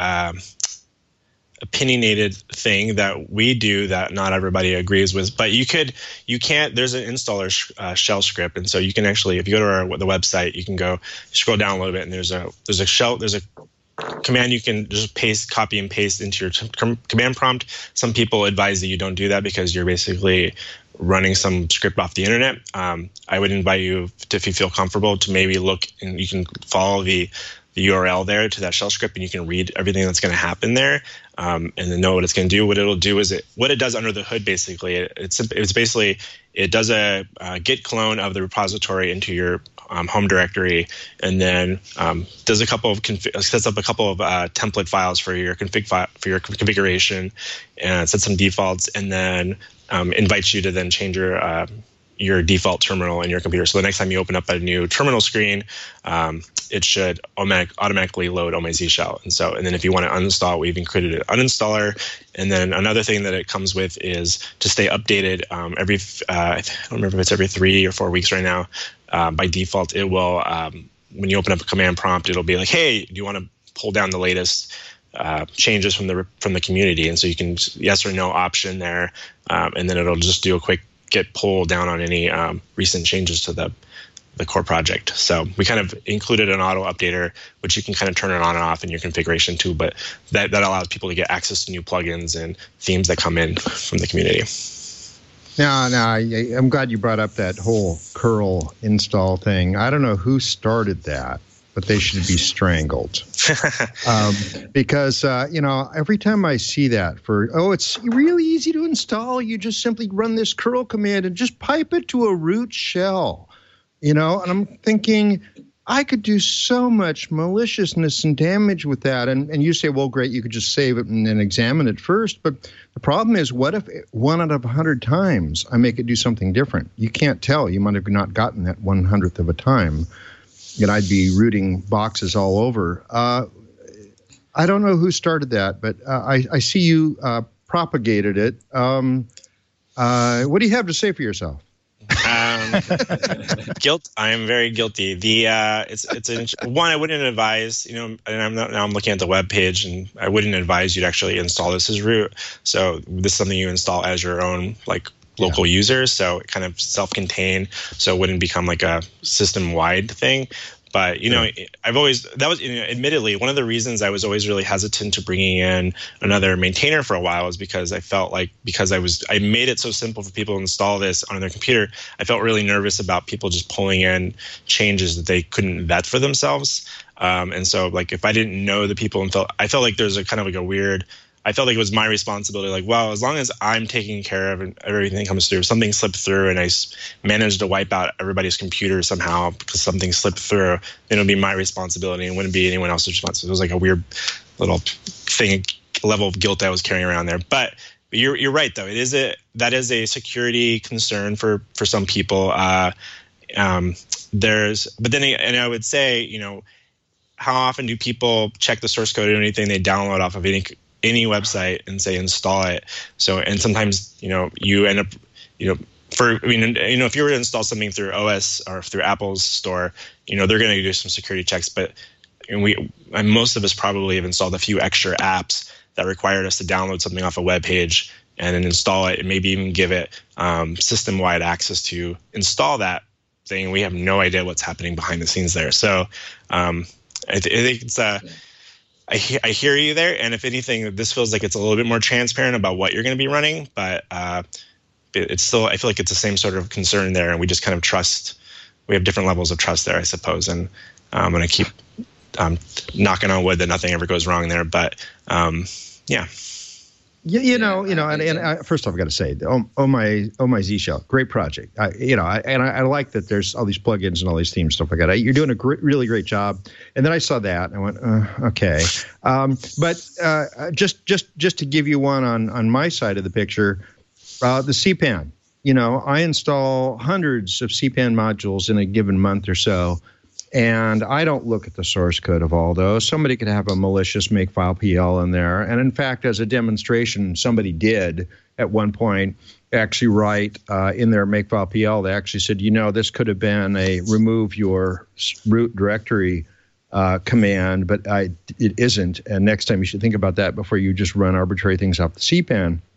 opinionated thing that we do that not everybody agrees with, but there's an installer shell script, and so you can actually, if you go to the website, you can scroll down a little bit, and there's a command you can just copy and paste into your command prompt. Some people advise that you don't do that because you're basically running some script off the internet. I would invite you, if you feel comfortable, to maybe look and you can follow the URL there to that shell script, and you can read everything that's going to happen there, and then know what it's going to do. What it'll do is what it does under the hood. Basically, it's basically it does a git clone of the repository into your home directory, and then does a couple of sets up a couple of template files for your configuration, and sets some defaults, and then invites you to then change your default terminal in your computer. So the next time you open up a new terminal screen, it should automatically load Oh My Z Shell. And then if you want to uninstall it, we've included an uninstaller. And then another thing that it comes with is to stay updated every, I don't remember if it's every 3 or 4 weeks right now. By default, it will, when you open up a command prompt, it'll be like, hey, do you want to pull down the latest changes from the community? And so you can yes or no option there. And then it'll just do a quick get pull down on any recent changes to the core project. So we kind of included an auto updater, which you can kind of turn it on and off in your configuration too, but that allows people to get access to new plugins and themes that come in from the community. Now, I'm glad you brought up that whole curl install thing. I don't know who started that, but they should be strangled. Because, every time I see that it's really easy to install. You just simply run this curl command and just pipe it to a root shell, and I'm thinking I could do so much maliciousness and damage with that. And you say, well, great, you could just save it and then examine it first. But the problem is, what if 1 out of 100 times I make it do something different? You can't tell. You might have not gotten that 100th of a time. And I'd be rooting boxes all over. I don't know who started that, but I see you propagated it. What do you have to say for yourself? Guilt. I am very guilty. It's one I wouldn't advise. And I'm looking at the web page, and I wouldn't advise you to actually install this as root. So this is something you install as your own local users, so it kind of self-contained, so it wouldn't become like a system-wide thing. But admittedly, one of the reasons I was always really hesitant to bringing in another maintainer for a while is because I felt like I made it so simple for people to install this on their computer, I felt really nervous about people just pulling in changes that they couldn't vet for themselves. And so if I didn't know the people I felt like there's a kind of a weird. I felt like it was my responsibility. As long as I'm taking care of and everything comes through, if something slipped through and I managed to wipe out everybody's computer somehow because something slipped through, then it would be my responsibility and wouldn't be anyone else's responsibility. It was like a weird little level of guilt I was carrying around there. But you're right, though. That is a security concern for some people. But then I would say, how often do people check the source code or anything they download off of any website and say install it? So, and sometimes you end up if you were to install something through OS or through Apple's store, they're going to do some security checks. But most of us probably have installed a few extra apps that required us to download something off a web page and then install it, and maybe even give it system-wide access to install that thing. We have no idea what's happening behind the scenes there. So I think it's I hear you there, and if anything, this feels like it's a little bit more transparent about what you're going to be running, but it's still, I feel like it's the same sort of concern there, and we just kind of trust. We have different levels of trust there, I suppose, and I'm going to keep knocking on wood that nothing ever goes wrong there. But yeah. And first off, I got to say, Oh My Z Shell, great project. I like that there's all these plugins and all these themes, stuff like that. You're doing a really great job. And then I saw that and I went, okay. But just to give you one on my side of the picture, the CPAN. I install hundreds of CPAN modules in a given month or so. And I don't look at the source code of all those. Somebody could have a malicious makefile PL in there. And in fact, as a demonstration, somebody did at one point actually write in their makefile PL, they actually said, this could have been a remove your root directory command, but it isn't. And next time you should think about that before you just run arbitrary things off the CPAN.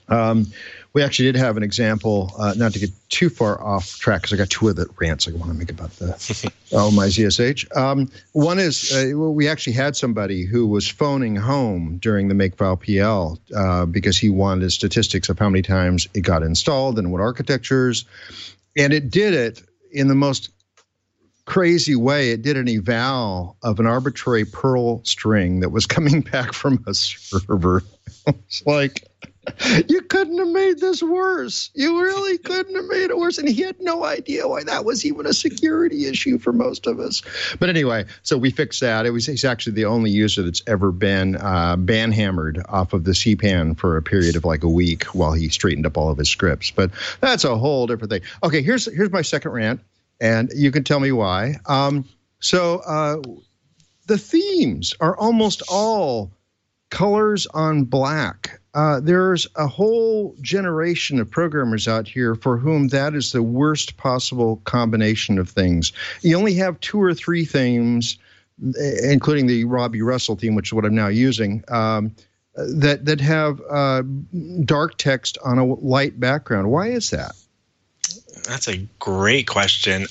We actually did have an example, not to get too far off track, because I got two other rants I want to make about the my ZSH. One is we actually had somebody who was phoning home during the Makefile PL because he wanted statistics of how many times it got installed and what architectures. And it did it in the most crazy way. It did an eval of an arbitrary Perl string that was coming back from a server. It's like, you couldn't have made this worse. You really couldn't have made it worse. And he had no idea why that was even a security issue for most of us. But anyway, so we fixed that. He's actually the only user that's ever been ban-hammered off of the CPAN for a period of like a week while he straightened up all of his scripts. But that's a whole different thing. Okay, here's my second rant, and you can tell me why. The themes are almost all colors on black. There's a whole generation of programmers out here for whom that is the worst possible combination of things. You only have 2 or 3 themes, including the Robbie Russell theme, which is what I'm now using, that have dark text on a light background. Why is that? That's a great question.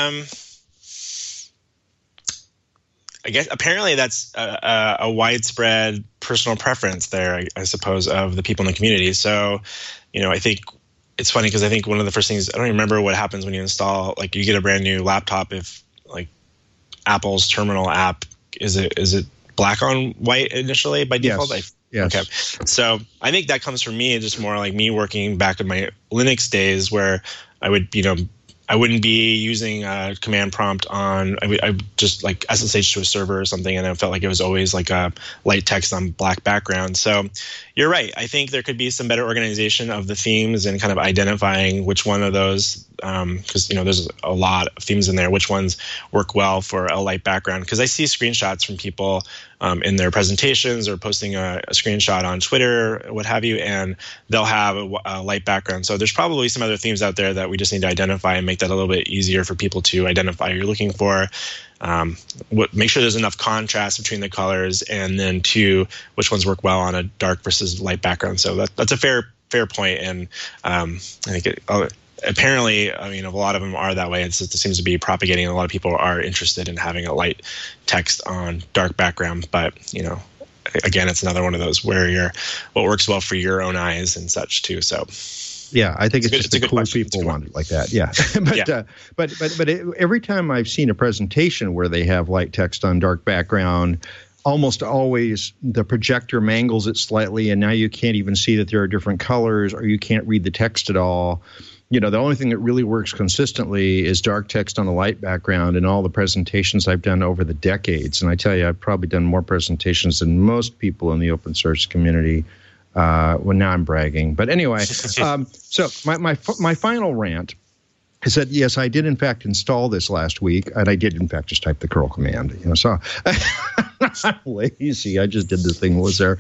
I guess apparently that's a widespread personal preference there, I suppose, of the people in the community. So, I think it's funny because I think one of the first things, I don't remember what happens when you install, like you get a brand new laptop, if like Apple's terminal app, is it black on white initially by default? Yes. Okay. So I think that comes from me, just more like me working back in my Linux days where I would, I wouldn't be using a command prompt on, I just like SSH to a server or something, and I felt like it was always like a light text on black background. So you're right. I think there could be some better organization of the themes and kind of identifying which one of those, because there's a lot of themes in there, which ones work well for a light background. Because I see screenshots from people in their presentations or posting a screenshot on Twitter, what have you, and they'll have a light background. So there's probably some other themes out there that we just need to identify and make that a little bit easier for people to identify what you're looking for. Make sure there's enough contrast between the colors, and then 2, which ones work well on a dark versus light background. So that's a fair point, and I think apparently, a lot of them are that way. It seems to be propagating. A lot of people are interested in having a light text on dark background, but again, it's another one of those where what works well for your own eyes and such too. So. Yeah, I think it's just the cool people want it like that. Yeah, but every time I've seen a presentation where they have light text on dark background, almost always the projector mangles it slightly, and now you can't even see that there are different colors, or you can't read the text at all. The only thing that really works consistently is dark text on a light background in all the presentations I've done over the decades. And I tell you, I've probably done more presentations than most people in the open source community. Well, now I'm bragging. But anyway, so my final rant is that, yes, I did, in fact, install this last week. And I did, in fact, just type the curl command. So I'm lazy. I just did the thing that was there.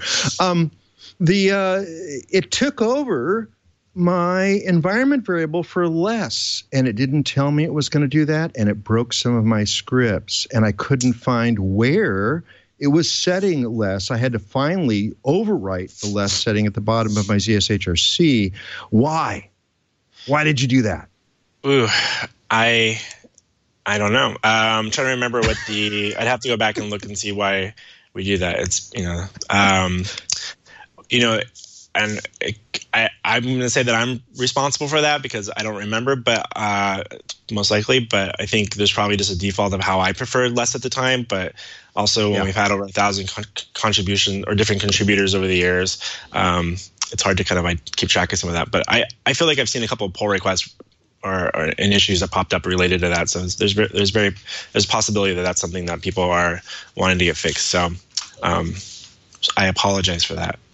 It took over my environment variable for less, and it didn't tell me it was going to do that, and it broke some of my scripts, and I couldn't find where it was setting less. I had to finally overwrite the less setting at the bottom of my ZSHRC. Why did you do that? Ooh, I don't know. I'm trying to remember what I'd have to go back and look and see why we do that. It's and I'm going to say that I'm responsible for that because I don't remember, but most likely. But I think there's probably just a default of how I preferred less at the time. But also when we've had over 1,000 contributions or different contributors over the years, it's hard to kind of keep track of some of that. But I feel like I've seen a couple of pull requests or issues that popped up related to that. So there's a possibility that that's something that people are wanting to get fixed. So I apologize for that.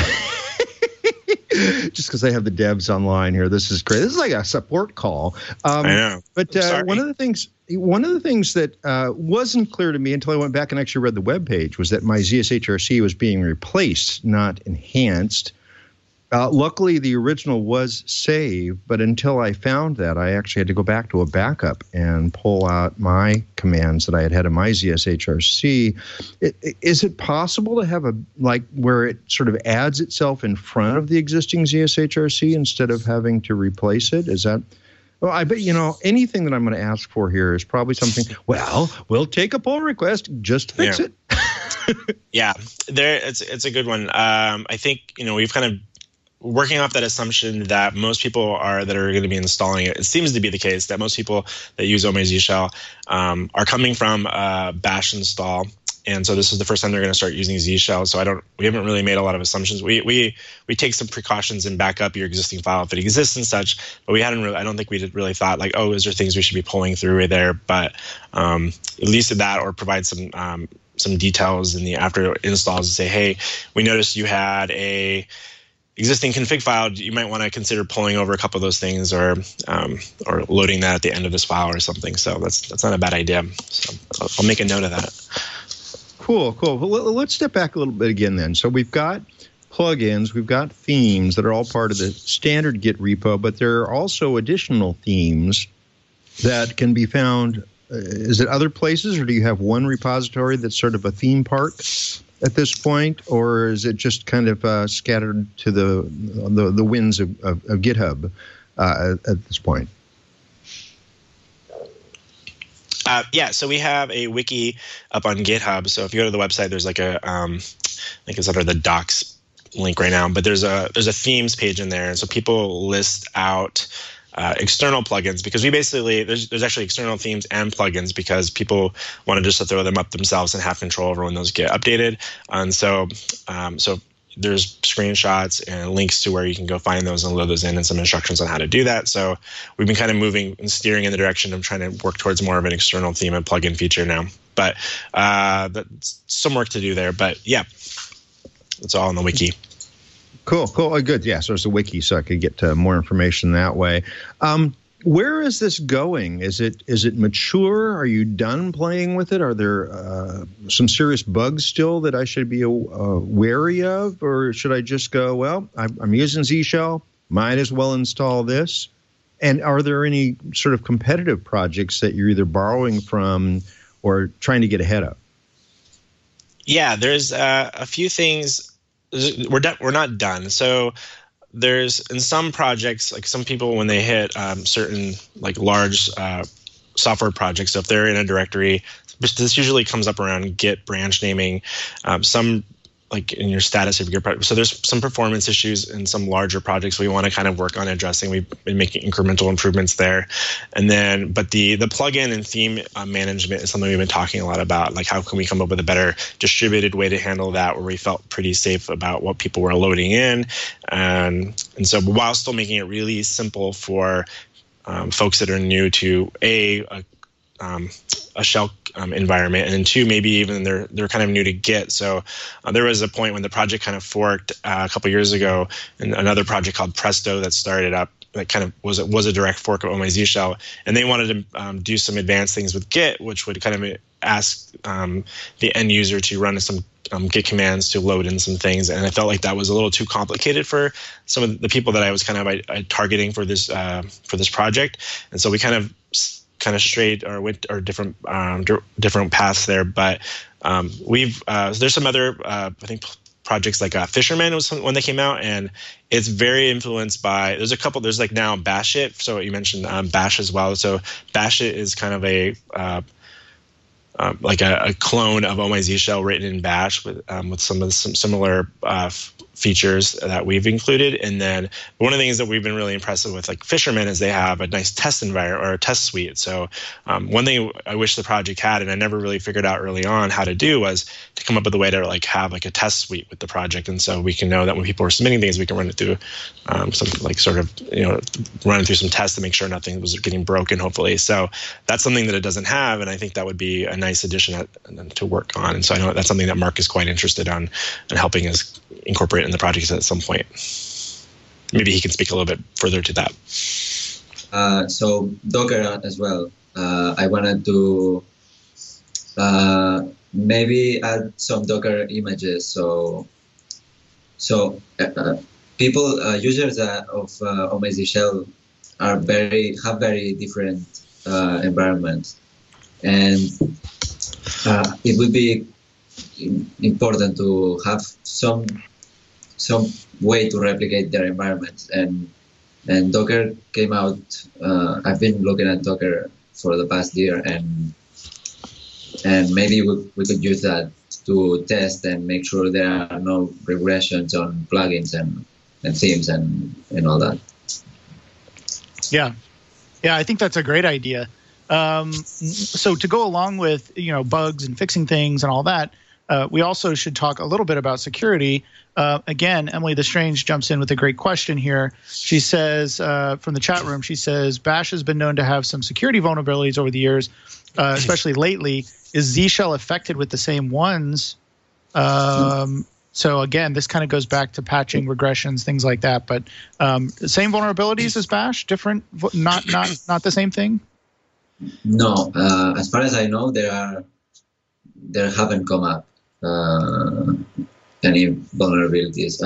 Just because I have the devs online here, this is great. This is like a support call. I know. But one of the things that wasn't clear to me until I went back and actually read the webpage was that my ZSHRC was being replaced, not enhanced. Luckily, the original was saved, but until I found that, I actually had to go back to a backup and pull out my commands that I had in my ZSHRC. Is it possible to have where it sort of adds itself in front of the existing ZSHRC instead of having to replace it? Is that... Well, I bet, anything that I'm going to ask for here is probably something, well, we'll take a pull request, just fix it. Yeah, it's a good one. I think, we've kind of working off that assumption that most people that are going to be installing it. It seems to be the case that most people that use OMZ Shell are coming from Bash install. And so this is the first time they're going to start using Z Shell. So we haven't really made a lot of assumptions. We take some precautions and back up your existing file if it exists and such, but I don't think we really thought like, oh, is there things we should be pulling through there? But at least at that, or provide some details in the after installs and say, hey, we noticed you had a existing config file. You might want to consider pulling over a couple of those things, or loading that at the end of this file or something. So that's not a bad idea. So I'll make a note of that. Cool. Well, let's step back a little bit again then. So we've got plugins, we've got themes that are all part of the standard Git repo, but there are also additional themes that can be found. Is it other places, or do you have one repository that's sort of a theme park at this point, or is it just kind of scattered to the winds of GitHub at this point? So we have a wiki up on GitHub. So if you go to the website, there's like I think it's under the docs link right now, but there's a themes page in there. And so people list out external plugins, because we basically, there's actually external themes and plugins, because people wanted just to throw them up themselves and have control over when those get updated. And so there's screenshots and links to where you can go find those and load those in, and some instructions on how to do that. So we've been kind of moving and steering in the direction of trying to work towards more of an external theme and plugin feature now. But that's some work to do there. But yeah, it's all on the wiki. Cool. Oh, good. Yeah, so it's a wiki, so I could get more information that way. Where is this going? Is it mature? Are you done playing with it? Are there some serious bugs still that I should be wary of? Or should I just go, well, I'm using Z Shell, might as well install this? And are there any sort of competitive projects that you're either borrowing from or trying to get ahead of? Yeah, there's a few things. We're not done. So there's, in some projects, like some people, when they hit certain like large software projects, so if they're in a directory, this usually comes up around Git branch naming, some like in your status of your project. So there's some performance issues in some larger projects we want to kind of work on addressing. We've been making incremental improvements there. And then, but the plugin and theme management is something we've been talking a lot about. Like, how can we come up with a better distributed way to handle that, where we felt pretty safe about what people were loading in. And so while still making it really simple for folks that are new to a shell environment, and then two, maybe even they're kind of new to Git. So there was a point when the project kind of forked a couple years ago, and another project called Presto that started up that kind of was a direct fork of OMZ Shell, and they wanted to do some advanced things with Git, which would kind of ask the end user to run some Git commands to load in some things, and I felt like that was a little too complicated for some of the people that I was kind of targeting for this project, and so we kind of strayed or went or different paths there. But there's some other I think projects like Fisherman was when they came out, and it's very influenced by, there's like now Bash It. So you mentioned Bash as well. So Bash It is kind of a like a clone of OMZ Shell written in Bash with some similar features that we've included. And then one of the things that we've been really impressed with, like Fisherman, is they have a nice test environment or a test suite. So one thing I wish the project had, and I never really figured out early on how to do, was to come up with a way to like have like a test suite with the project. And so we can know that when people are submitting things, we can run it through some like sort of, running through some tests to make sure nothing was getting broken, hopefully. So that's something that it doesn't have, and I think that would be a nice addition to work on. And so I know that's something that Mark is quite interested on and helping us incorporate in the project at some point. Maybe he can speak a little bit further to that. So Docker as well. I wanted to maybe add some Docker images. So people users of OpenZ Shell have very different environments, and it would be important to have some way to replicate their environments, and Docker came out. I've been looking at Docker for the past year, and maybe we could use that to test and make sure there are no regressions on plugins and themes and all that. Yeah, I think that's a great idea. So to go along with bugs and fixing things and all that, we also should talk a little bit about security. Again, Emily the Strange jumps in with a great question here. She says, from the chat room, she says, Bash has been known to have some security vulnerabilities over the years, especially lately. Is Z Shell affected with the same ones? So again, this kind of goes back to patching, regressions, things like that. But the same vulnerabilities as Bash, different, not the same thing? No, as far as I know, there haven't come up any vulnerabilities.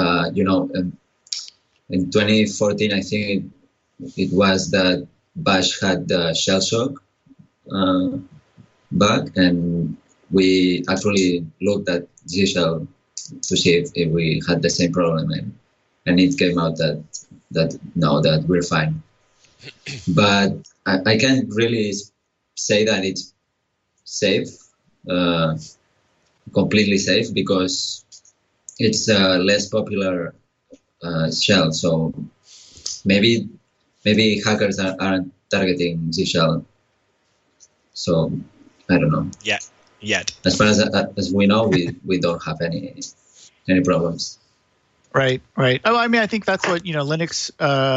In 2014, I think it was that Bash had the shell shock bug, and we actually looked at Z Shell to see if we had the same problem, and it came out that we're fine. But I can't really say that it's safe, completely safe, because it's a less popular shell. So maybe hackers aren't targeting Z Shell. So I don't know. Yet. As far as we know, we don't have any problems. Right. Oh, I mean, I think that's what Linux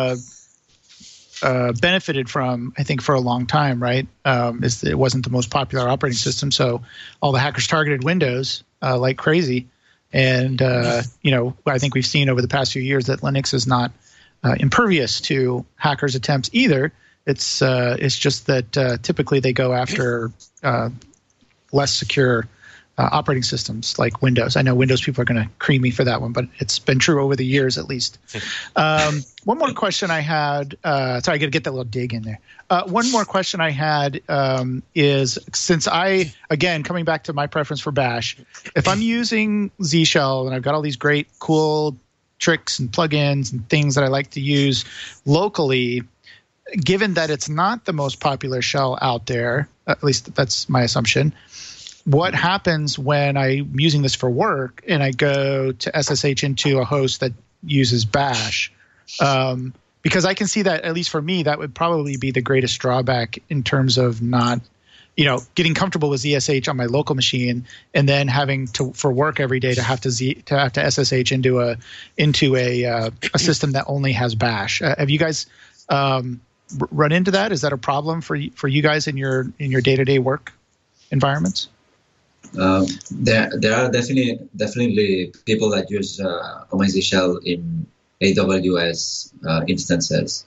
benefited from, I think, for a long time, right? Is it wasn't the most popular operating system, so all the hackers targeted Windows like crazy. And I think we've seen over the past few years that Linux is not impervious to hackers' attempts either. It's just that typically they go after less secure operating systems like Windows. I know Windows people are going to cream me for that one, but it's been true over the years at least. One more question I had. Sorry, I got to get that little dig in there. One more question I had is, since again, coming back to my preference for Bash, if I'm using Z Shell and I've got all these great, cool tricks and plugins and things that I like to use locally, given that it's not the most popular shell out there, at least that's my assumption, what happens when I'm using this for work and I go to SSH into a host that uses Bash? Because I can see that, at least for me, that would probably be the greatest drawback in terms of not, getting comfortable with ZSH on my local machine and then having to, for work every day, to have to SSH into a system that only has Bash. Have you guys run into that? Is that a problem for you guys in your day-to-day work environments? There are definitely people that use OpenZ Shell in AWS instances.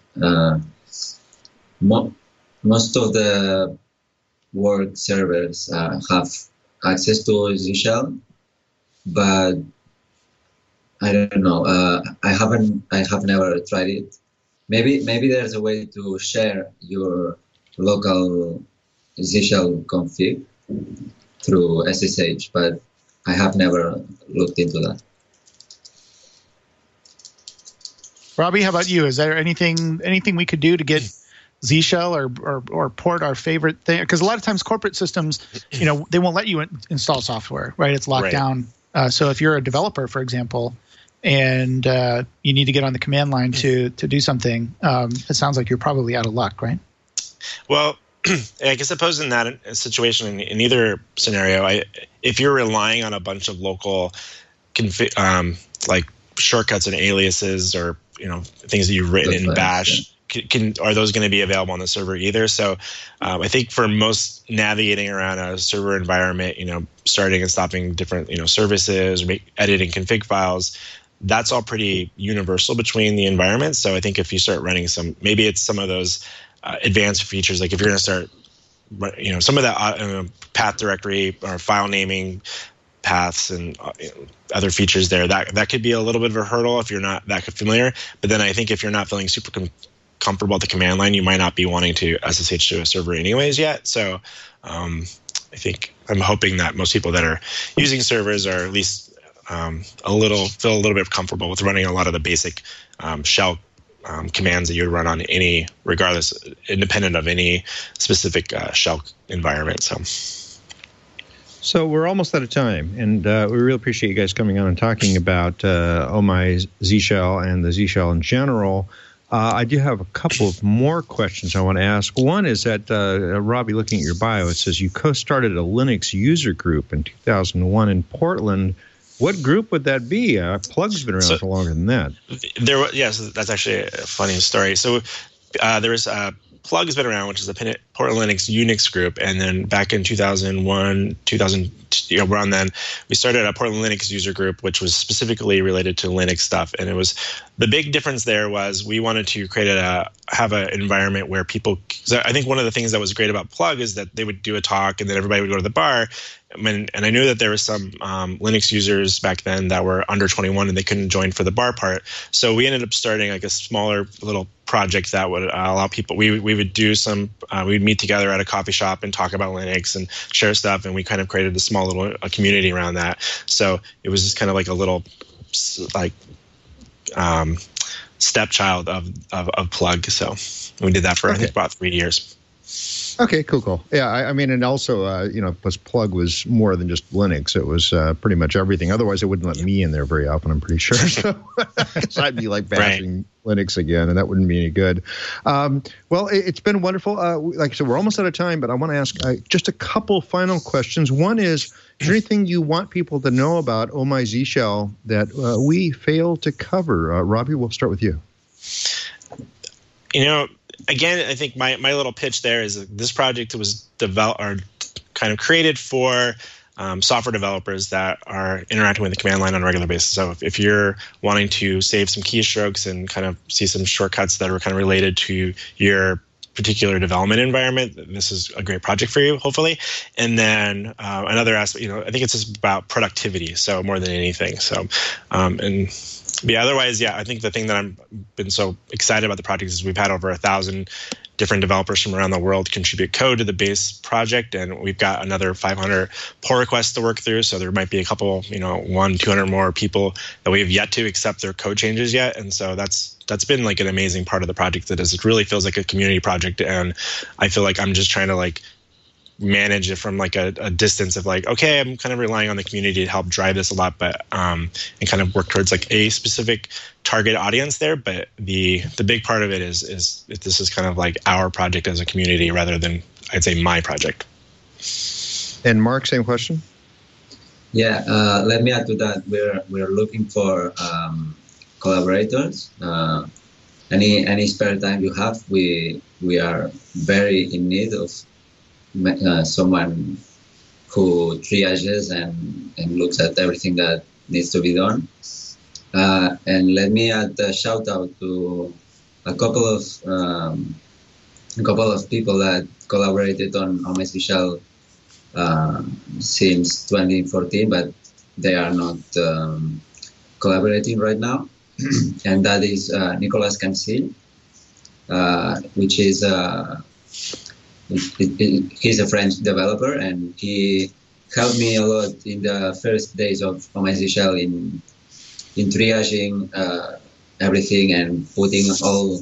Most of the work servers have access to Z Shell, but I don't know. I have never tried it. Maybe there's a way to share your local Z Shell config through SSH, but I have never looked into that. Robbie, how about you? Is there anything we could do to get Z Shell or port our favorite thing? Because a lot of times corporate systems, they won't let you install software, right? It's locked down. So if you're a developer, for example, and you need to get on the command line to do something, it sounds like you're probably out of luck, right? Well, I guess suppose in that situation, in either scenario, if you're relying on a bunch of local like shortcuts and aliases, or things that you've written in Bash, are those going to be available on the server either? So I think for most navigating around a server environment, starting and stopping different services, or editing config files, that's all pretty universal between the environments. So I think if you start running maybe it's some of those advanced features, like if you're going to start, some of that path directory or file naming paths and other features there. That could be a little bit of a hurdle if you're not that familiar. But then I think if you're not feeling super comfortable with the command line, you might not be wanting to SSH to a server anyways yet. So I'm hoping that most people that are using servers are at least feel a little bit comfortable with running a lot of the basic shell commands that you would run on any, regardless, independent of any specific shell environment. So we're almost out of time, and we really appreciate you guys coming on and talking about OMI Z Shell and the Z Shell in general. I do have a couple of more questions I want to ask. One is that, Robbie, looking at your bio, it says you co-started a Linux user group in 2001 in Portland. What group would that be? Plug's been around for longer than that. Yes, that's actually a funny story. So there was Plug has been around, which is the Portland Linux Unix group, and then back in 2001, around then, we started a Portland Linux user group, which was specifically related to Linux stuff. And it was the big difference there was we wanted to have an environment where people. So I think one of the things that was great about Plug is that they would do a talk, and then everybody would go to the bar. And I knew that there were some Linux users back then that were under 21 and they couldn't join for the bar part. So we ended up starting like a smaller little project that would allow people. We would do some. We'd meet together at a coffee shop and talk about Linux and share stuff. And we kind of created a small little community around that. So it was just kind of like a little stepchild of Plug. So we did that for I think about 3 years. Okay, cool. Yeah, I mean, and also, plus Plug was more than just Linux. It was pretty much everything. Otherwise, it wouldn't let me in there very often, I'm pretty sure. So I'd be like bashing Linux again, and that wouldn't be any good. Well, it's been wonderful. Like I said, we're almost out of time, but I want to ask just a couple final questions. One is there anything you want people to know about OMI Z Shell that we failed to cover? Robbie, we'll start with you. Again, I think my little pitch there is this project was kind of created for software developers that are interacting with the command line on a regular basis. So if you're wanting to save some keystrokes and kind of see some shortcuts that are kind of related to your particular development environment, this is a great project for you, hopefully. And then another aspect, I think it's just about productivity, so more than anything. So otherwise, I think the thing that I've been so excited about the project is we've had over 1,000 different developers from around the world contribute code to the base project, and we've got another 500 pull requests to work through. So there might be a couple, 200 more people that we have yet to accept their code changes yet. And so that's been like an amazing part of the project. It really feels like a community project, and I feel like I'm just trying to manage it from a distance of okay, I'm kind of relying on the community to help drive this a lot, but and kind of work towards a specific target audience there. But the big part of it is this is kind of our project as a community rather than, I'd say, my project. And Mark, same question. Yeah, let me add to that. We're looking for collaborators. Any spare time you have, we are very in need of someone who triages and looks at everything that needs to be done. And let me add a shout out to a couple of people that collaborated on OMI Z Shell since 2014, but they are not collaborating right now. And that is Nicolas Cancil, which is he's a French developer, and he helped me a lot in the first days of OMI Z Shell in triaging everything and putting all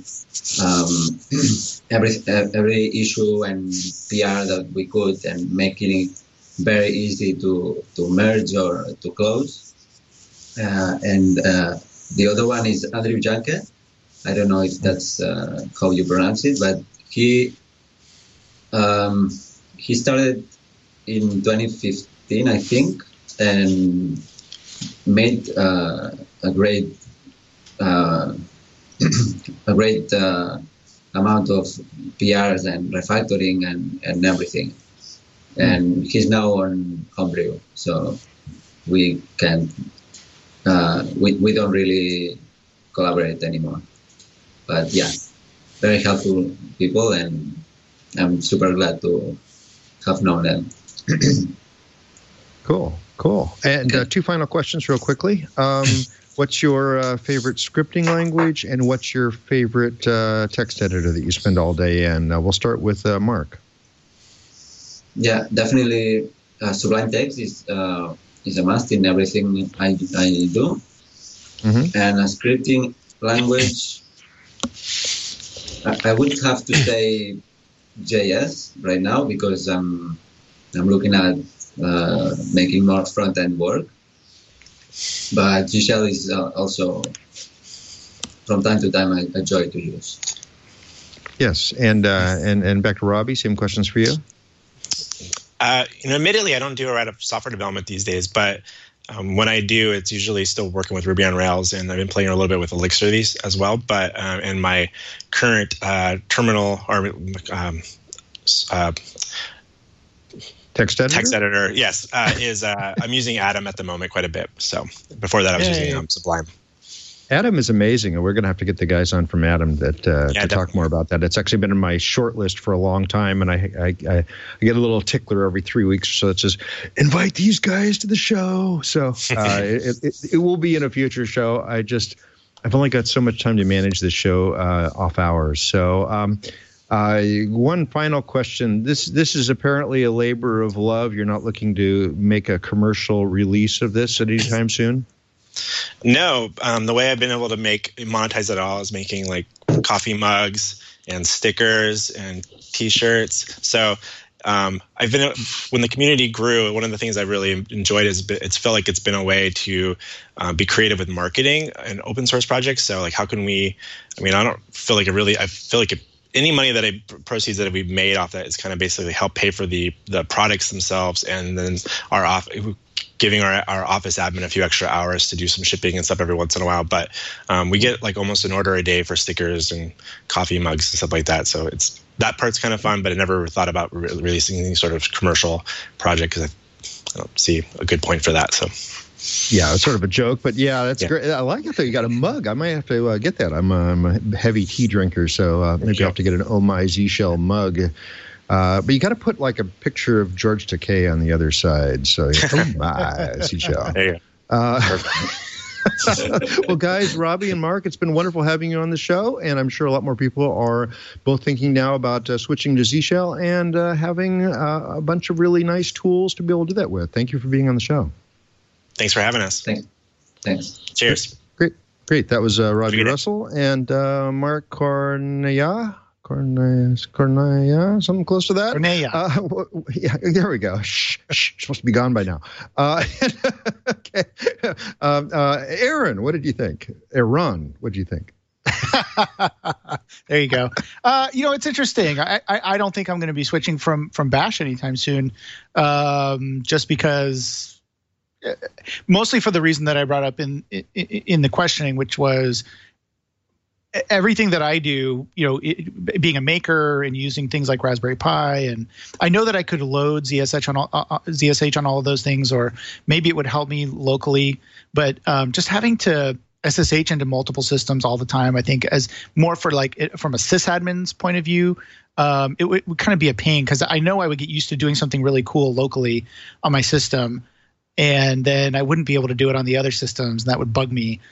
every issue and PR that we could, and making it very easy to merge or to close. And the other one is Andrew Janke. I don't know if that's how you pronounce it, but he started in 2015, I think, and made a great amount of PRs and refactoring and everything. And he's now on Homebrew, so we can we don't really collaborate anymore. But yeah, very helpful people, and I'm super glad to have known them. Cool. Cool. And two final questions real quickly. What's your favorite scripting language, and what's your favorite text editor that you spend all day in? We'll start with Mark. Yeah, definitely. Sublime Text is a must in everything I do. Mm-hmm. And a scripting language, I would have to say JS right now, because I'm looking at making more front-end work. But G Shell is also, from time to time, a joy to use. Yes, and back to Robbie, same questions for you. Admittedly, I don't do a lot of software development these days, but when I do, it's usually still working with Ruby on Rails, and I've been playing a little bit with Elixir these as well. But in my current terminal or text editor, yes, is I'm using Atom at the moment quite a bit. So before that, I was using Sublime. Atom is amazing, and we're going to have to get the guys on from Atom to talk more about that. It's actually been in my short list for a long time, and I get a little tickler every 3 weeks or so that says, invite these guys to the show. So it will be in a future show. I've only got so much time to manage this show off hours. So one final question. This is apparently a labor of love. You're not looking to make a commercial release of this anytime soon? No, the way I've been able to monetize it all is making like coffee mugs and stickers and T-shirts. So when the community grew, one of the things I really enjoyed is it's felt like it's been a way to be creative with marketing and open source projects. So like, how can we? I mean, I feel like any money proceeds that we've made off that is kind of basically help pay for the products themselves, and then giving our office admin a few extra hours to do some shipping and stuff every once in a while. But we get like almost an order a day for stickers and coffee mugs and stuff like that. So that part's kind of fun, but I never thought about releasing any sort of commercial project because I don't see a good point for that. So. Yeah, it's sort of a joke, but yeah, that's great. I like it that you got a mug. I might have to get that. I'm a heavy tea drinker, so maybe I'll have to get an Oh My Z Shell mug. But you got to put like a picture of George Takei on the other side. So, oh my Z Shell. There you go. Well, guys, Robbie and Mark, it's been wonderful having you on the show, and I'm sure a lot more people are both thinking now about switching to Z Shell and having a bunch of really nice tools to be able to do that with. Thank you for being on the show. Thanks for having us. Thanks. Cheers. Great. That was Robbie Russell and Mark Cornaya, something close to that. Cornaya. Yeah, there we go. Shh, supposed to be gone by now. Okay. Aaron, what did you think? Aaron, what did you think? There you go. It's interesting. I don't think I'm going to be switching from Bash anytime soon, just because. Mostly for the reason that I brought up in the questioning, which was everything that I do, being a maker and using things like Raspberry Pi, and I know that I could load ZSH on all of those things, or maybe it would help me locally. But just having to SSH into multiple systems all the time, I think, as more for from a sysadmin's point of view, it would kind of be a pain, because I know I would get used to doing something really cool locally on my system, and then I wouldn't be able to do it on the other systems, and that would bug me.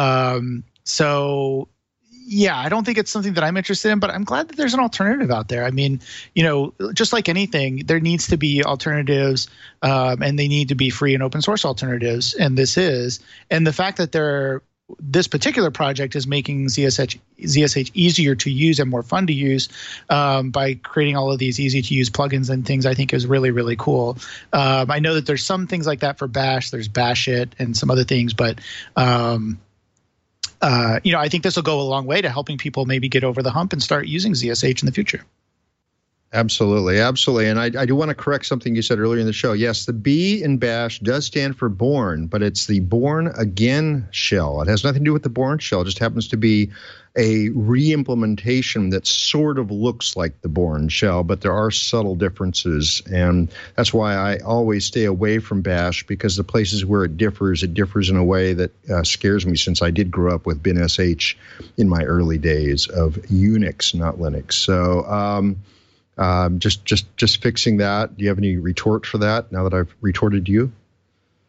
So, yeah, I don't think it's something that I'm interested in, but I'm glad that there's an alternative out there. I mean, just like anything, there needs to be alternatives, and they need to be free and open source alternatives, and this is. And the fact that this particular project is making ZSH easier to use and more fun to use by creating all of these easy to use plugins and things, I think is really, really cool. I know that there's some things like that for Bash. There's Bash It and some other things, but I think this will go a long way to helping people maybe get over the hump and start using ZSH in the future. Absolutely. And I do want to correct something you said earlier in the show. Yes, the B in Bash does stand for born, but it's the born again shell. It has nothing to do with the born shell. It just happens to be a re-implementation that sort of looks like the born shell, but there are subtle differences. And that's why I always stay away from Bash, because the places where it differs in a way that scares me, since I did grow up with binsh in my early days of Unix, not Linux. So, just fixing that. Do you have any retort for that now that I've retorted you?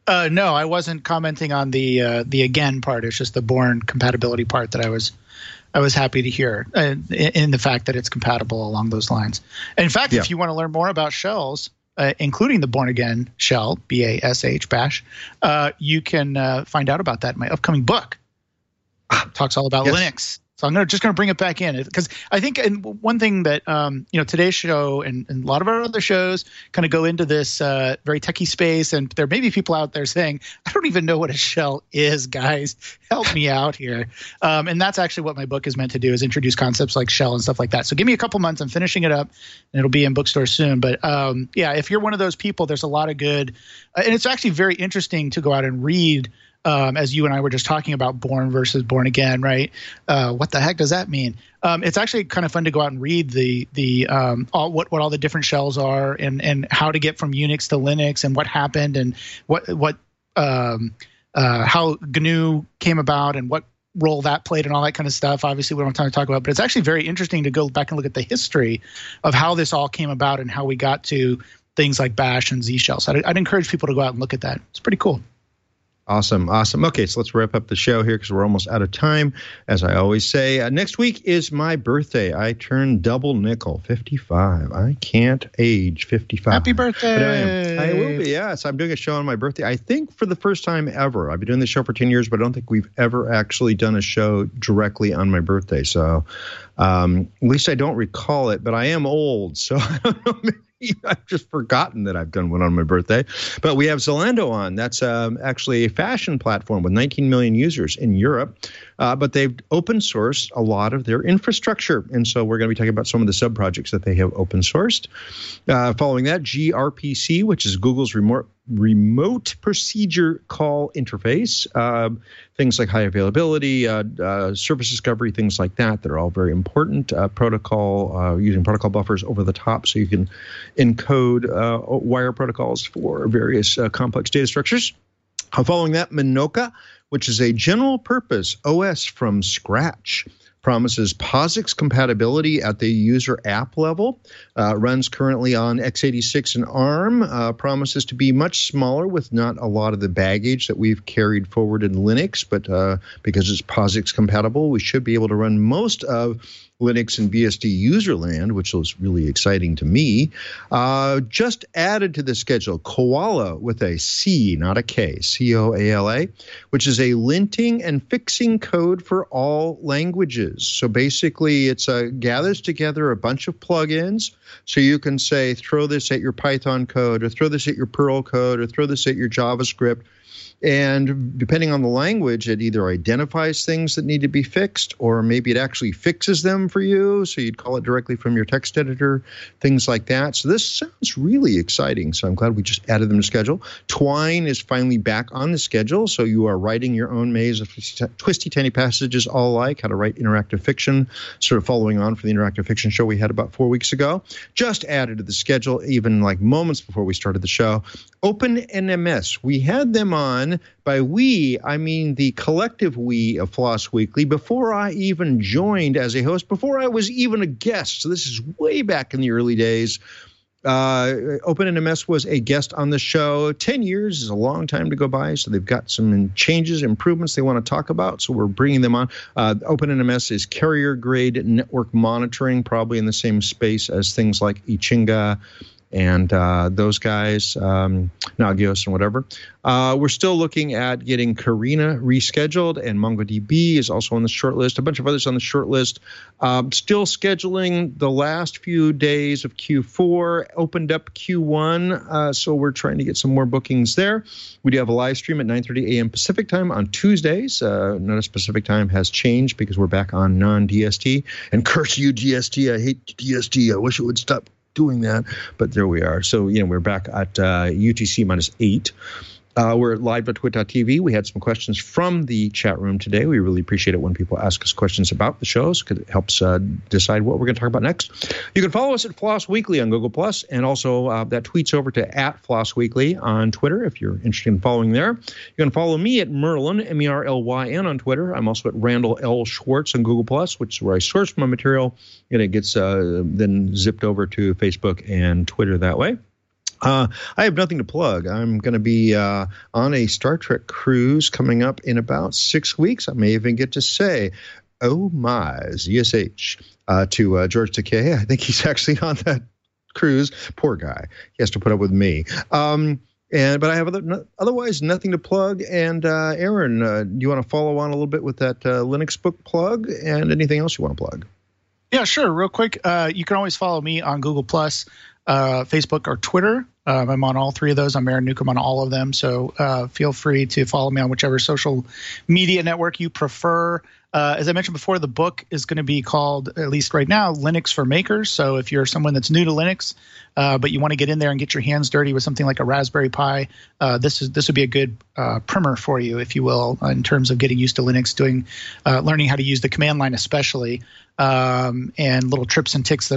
No, I wasn't commenting on the again part. It's just the Born compatibility part that I was happy to hear in the fact that it's compatible along those lines. In fact, if you want to learn more about shells, including the Born Again shell, BASH, Bash, you can find out about that in my upcoming book. Talks all about Linux. So I'm just going to bring it back in because I think one thing that today's show and a lot of our other shows kind of go into this very techie space, and there may be people out there saying, I don't even know what a shell is, guys. Help me out here. And that's actually what my book is meant to do, is introduce concepts like shell and stuff like that. So give me a couple months. I'm finishing it up, and it'll be in bookstores soon. But if you're one of those people, there's a lot of good, and it's actually very interesting to go out and read. As you and I were just talking about Born versus Born Again, right? What the heck does that mean? It's actually kind of fun to go out and read what all the different shells are and how to get from Unix to Linux and what happened and how GNU came about and what role that played and all that kind of stuff. Obviously, we don't have time to talk about, but it's actually very interesting to go back and look at the history of how this all came about and how we got to things like Bash and Z shells. So I'd encourage people to go out and look at that. It's pretty cool. Awesome. Okay, so let's wrap up the show here because we're almost out of time. As I always say, next week is my birthday. I turn double nickel, 55. I can't age 55. Happy birthday. But I will be, yes. I'm doing a show on my birthday, I think for the first time ever. I've been doing this show for 10 years, but I don't think we've ever actually done a show directly on my birthday. So at least I don't recall it, but I am old, so I don't know, maybe I've just forgotten that I've done one on my birthday. But we have Zalando on. That's actually a fashion platform with 19 million users in Europe. But they've open sourced a lot of their infrastructure. And so we're going to be talking about some of the sub-projects that they have open sourced. Following that, gRPC, which is Google's remote procedure call interface. Things like high availability, service discovery, things like that are all very important. Protocol, using protocol buffers over the top so you can encode wire protocols for various complex data structures. Following that, Minoka, which is a general-purpose OS from scratch. Promises POSIX compatibility at the user app level. Runs currently on x86 and ARM. Promises to be much smaller with not a lot of the baggage that we've carried forward in Linux. But because it's POSIX compatible, we should be able to run most of Linux and BSD userland, which was really exciting to me. Just added to the schedule, Koala with a C, not a K, COALA, which is a linting and fixing code for all languages. So basically, it's gathers together a bunch of plugins. So you can say, throw this at your Python code, or throw this at your Perl code, or throw this at your JavaScript. And depending on the language, it either identifies things that need to be fixed, or maybe it actually fixes them for you. So you'd call it directly from your text editor, things like that. So this sounds really exciting. So I'm glad we just added them to schedule. Twine is finally back on the schedule. So you are writing your own maze of twisty, tiny passages, all like how to write interactive fiction, sort of following on from the interactive fiction show we had about 4 weeks ago. Just added to the schedule, even like moments before we started the show. OpenNMS. We had them on. By we, I mean the collective we of Floss Weekly before I even joined as a host, before I was even a guest. So this is way back in the early days. OpenNMS was a guest on the show. 10 years is a long time to go by, so they've got some changes, improvements they want to talk about, so we're bringing them on. OpenNMS is carrier-grade network monitoring, probably in the same space as things like Ichinga and those guys, Nagios and whatever. We're still looking at getting Karina rescheduled, and MongoDB is also on the short list. A bunch of others on the short list. Still scheduling the last few days of Q4, opened up Q1, so we're trying to get some more bookings there. We do have a live stream at 9:30 a.m. Pacific time on Tuesdays. Notice Pacific time has changed because we're back on non-DST. And curse you, DST. I hate DST. I wish it would stop doing that, but there we are. So, we're back at UTC -8. We're at live.twit.tv. We had some questions from the chat room today. We really appreciate it when people ask us questions about the shows because it helps decide what we're going to talk about next. You can follow us at Floss Weekly on Google+, and also that tweets over to @FlossWeekly on Twitter if you're interested in following there. You can follow me at Merlin, MERLYN on Twitter. I'm also at Randall L. Schwartz on Google+, which is where I source my material, and it gets then zipped over to Facebook and Twitter that way. I have nothing to plug. I'm going to be on a Star Trek cruise coming up in about 6 weeks. I may even get to say, oh my, ZSH, to George Takei. I think he's actually on that cruise. Poor guy. He has to put up with me. But I have otherwise nothing to plug. And Aaron, do you want to follow on a little bit with that Linux book plug and anything else you want to plug? Yeah, sure. Real quick, you can always follow me on Google+, Facebook, or Twitter. I'm on all three of those. I'm Aaron Newcomb on all of them. So feel free to follow me on whichever social media network you prefer. As I mentioned before, the book is going to be called, at least right now, Linux for Makers. So if you're someone that's new to Linux, but you want to get in there and get your hands dirty with something like a Raspberry Pi, this would be a good primer for you, if you will, in terms of getting used to Linux, learning how to use the command line especially, and little tips and tricks.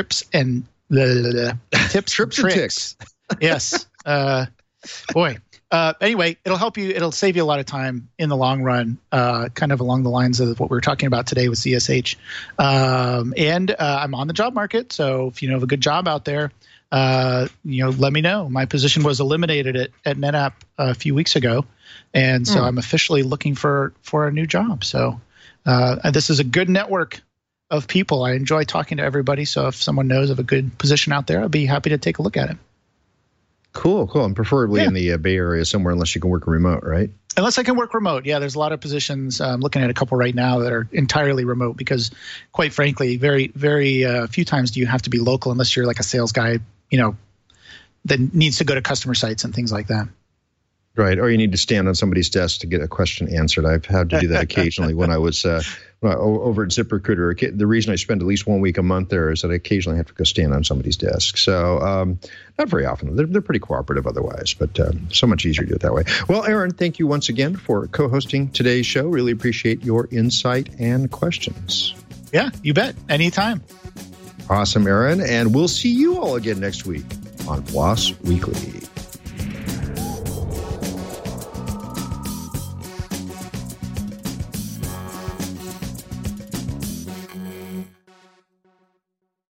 Yes. Boy. Anyway, it'll help you. It'll save you a lot of time in the long run, kind of along the lines of what we were talking about today with ZSH. And I'm on the job market. So if you know of a good job out there, let me know. My position was eliminated at NetApp a few weeks ago. And so I'm officially looking for a new job. So this is a good network of people. I enjoy talking to everybody. So if someone knows of a good position out there, I'd be happy to take a look at it. Cool. And preferably in the Bay Area somewhere, unless you can work remote, right? Unless I can work remote. Yeah, there's a lot of positions. I'm looking at a couple right now that are entirely remote because, quite frankly, very, very few times do you have to be local unless you're like a sales guy, that needs to go to customer sites and things like that. Right. Or you need to stand on somebody's desk to get a question answered. I've had to do that occasionally when I was over at ZipRecruiter. The reason I spend at least 1 week a month there is that I occasionally have to go stand on somebody's desk. So not very often. They're pretty cooperative otherwise, but so much easier to do it that way. Well, Aaron, thank you once again for co-hosting today's show. Really appreciate your insight and questions. Yeah, you bet. Anytime. Awesome, Aaron. And we'll see you all again next week on FLOSS Weekly.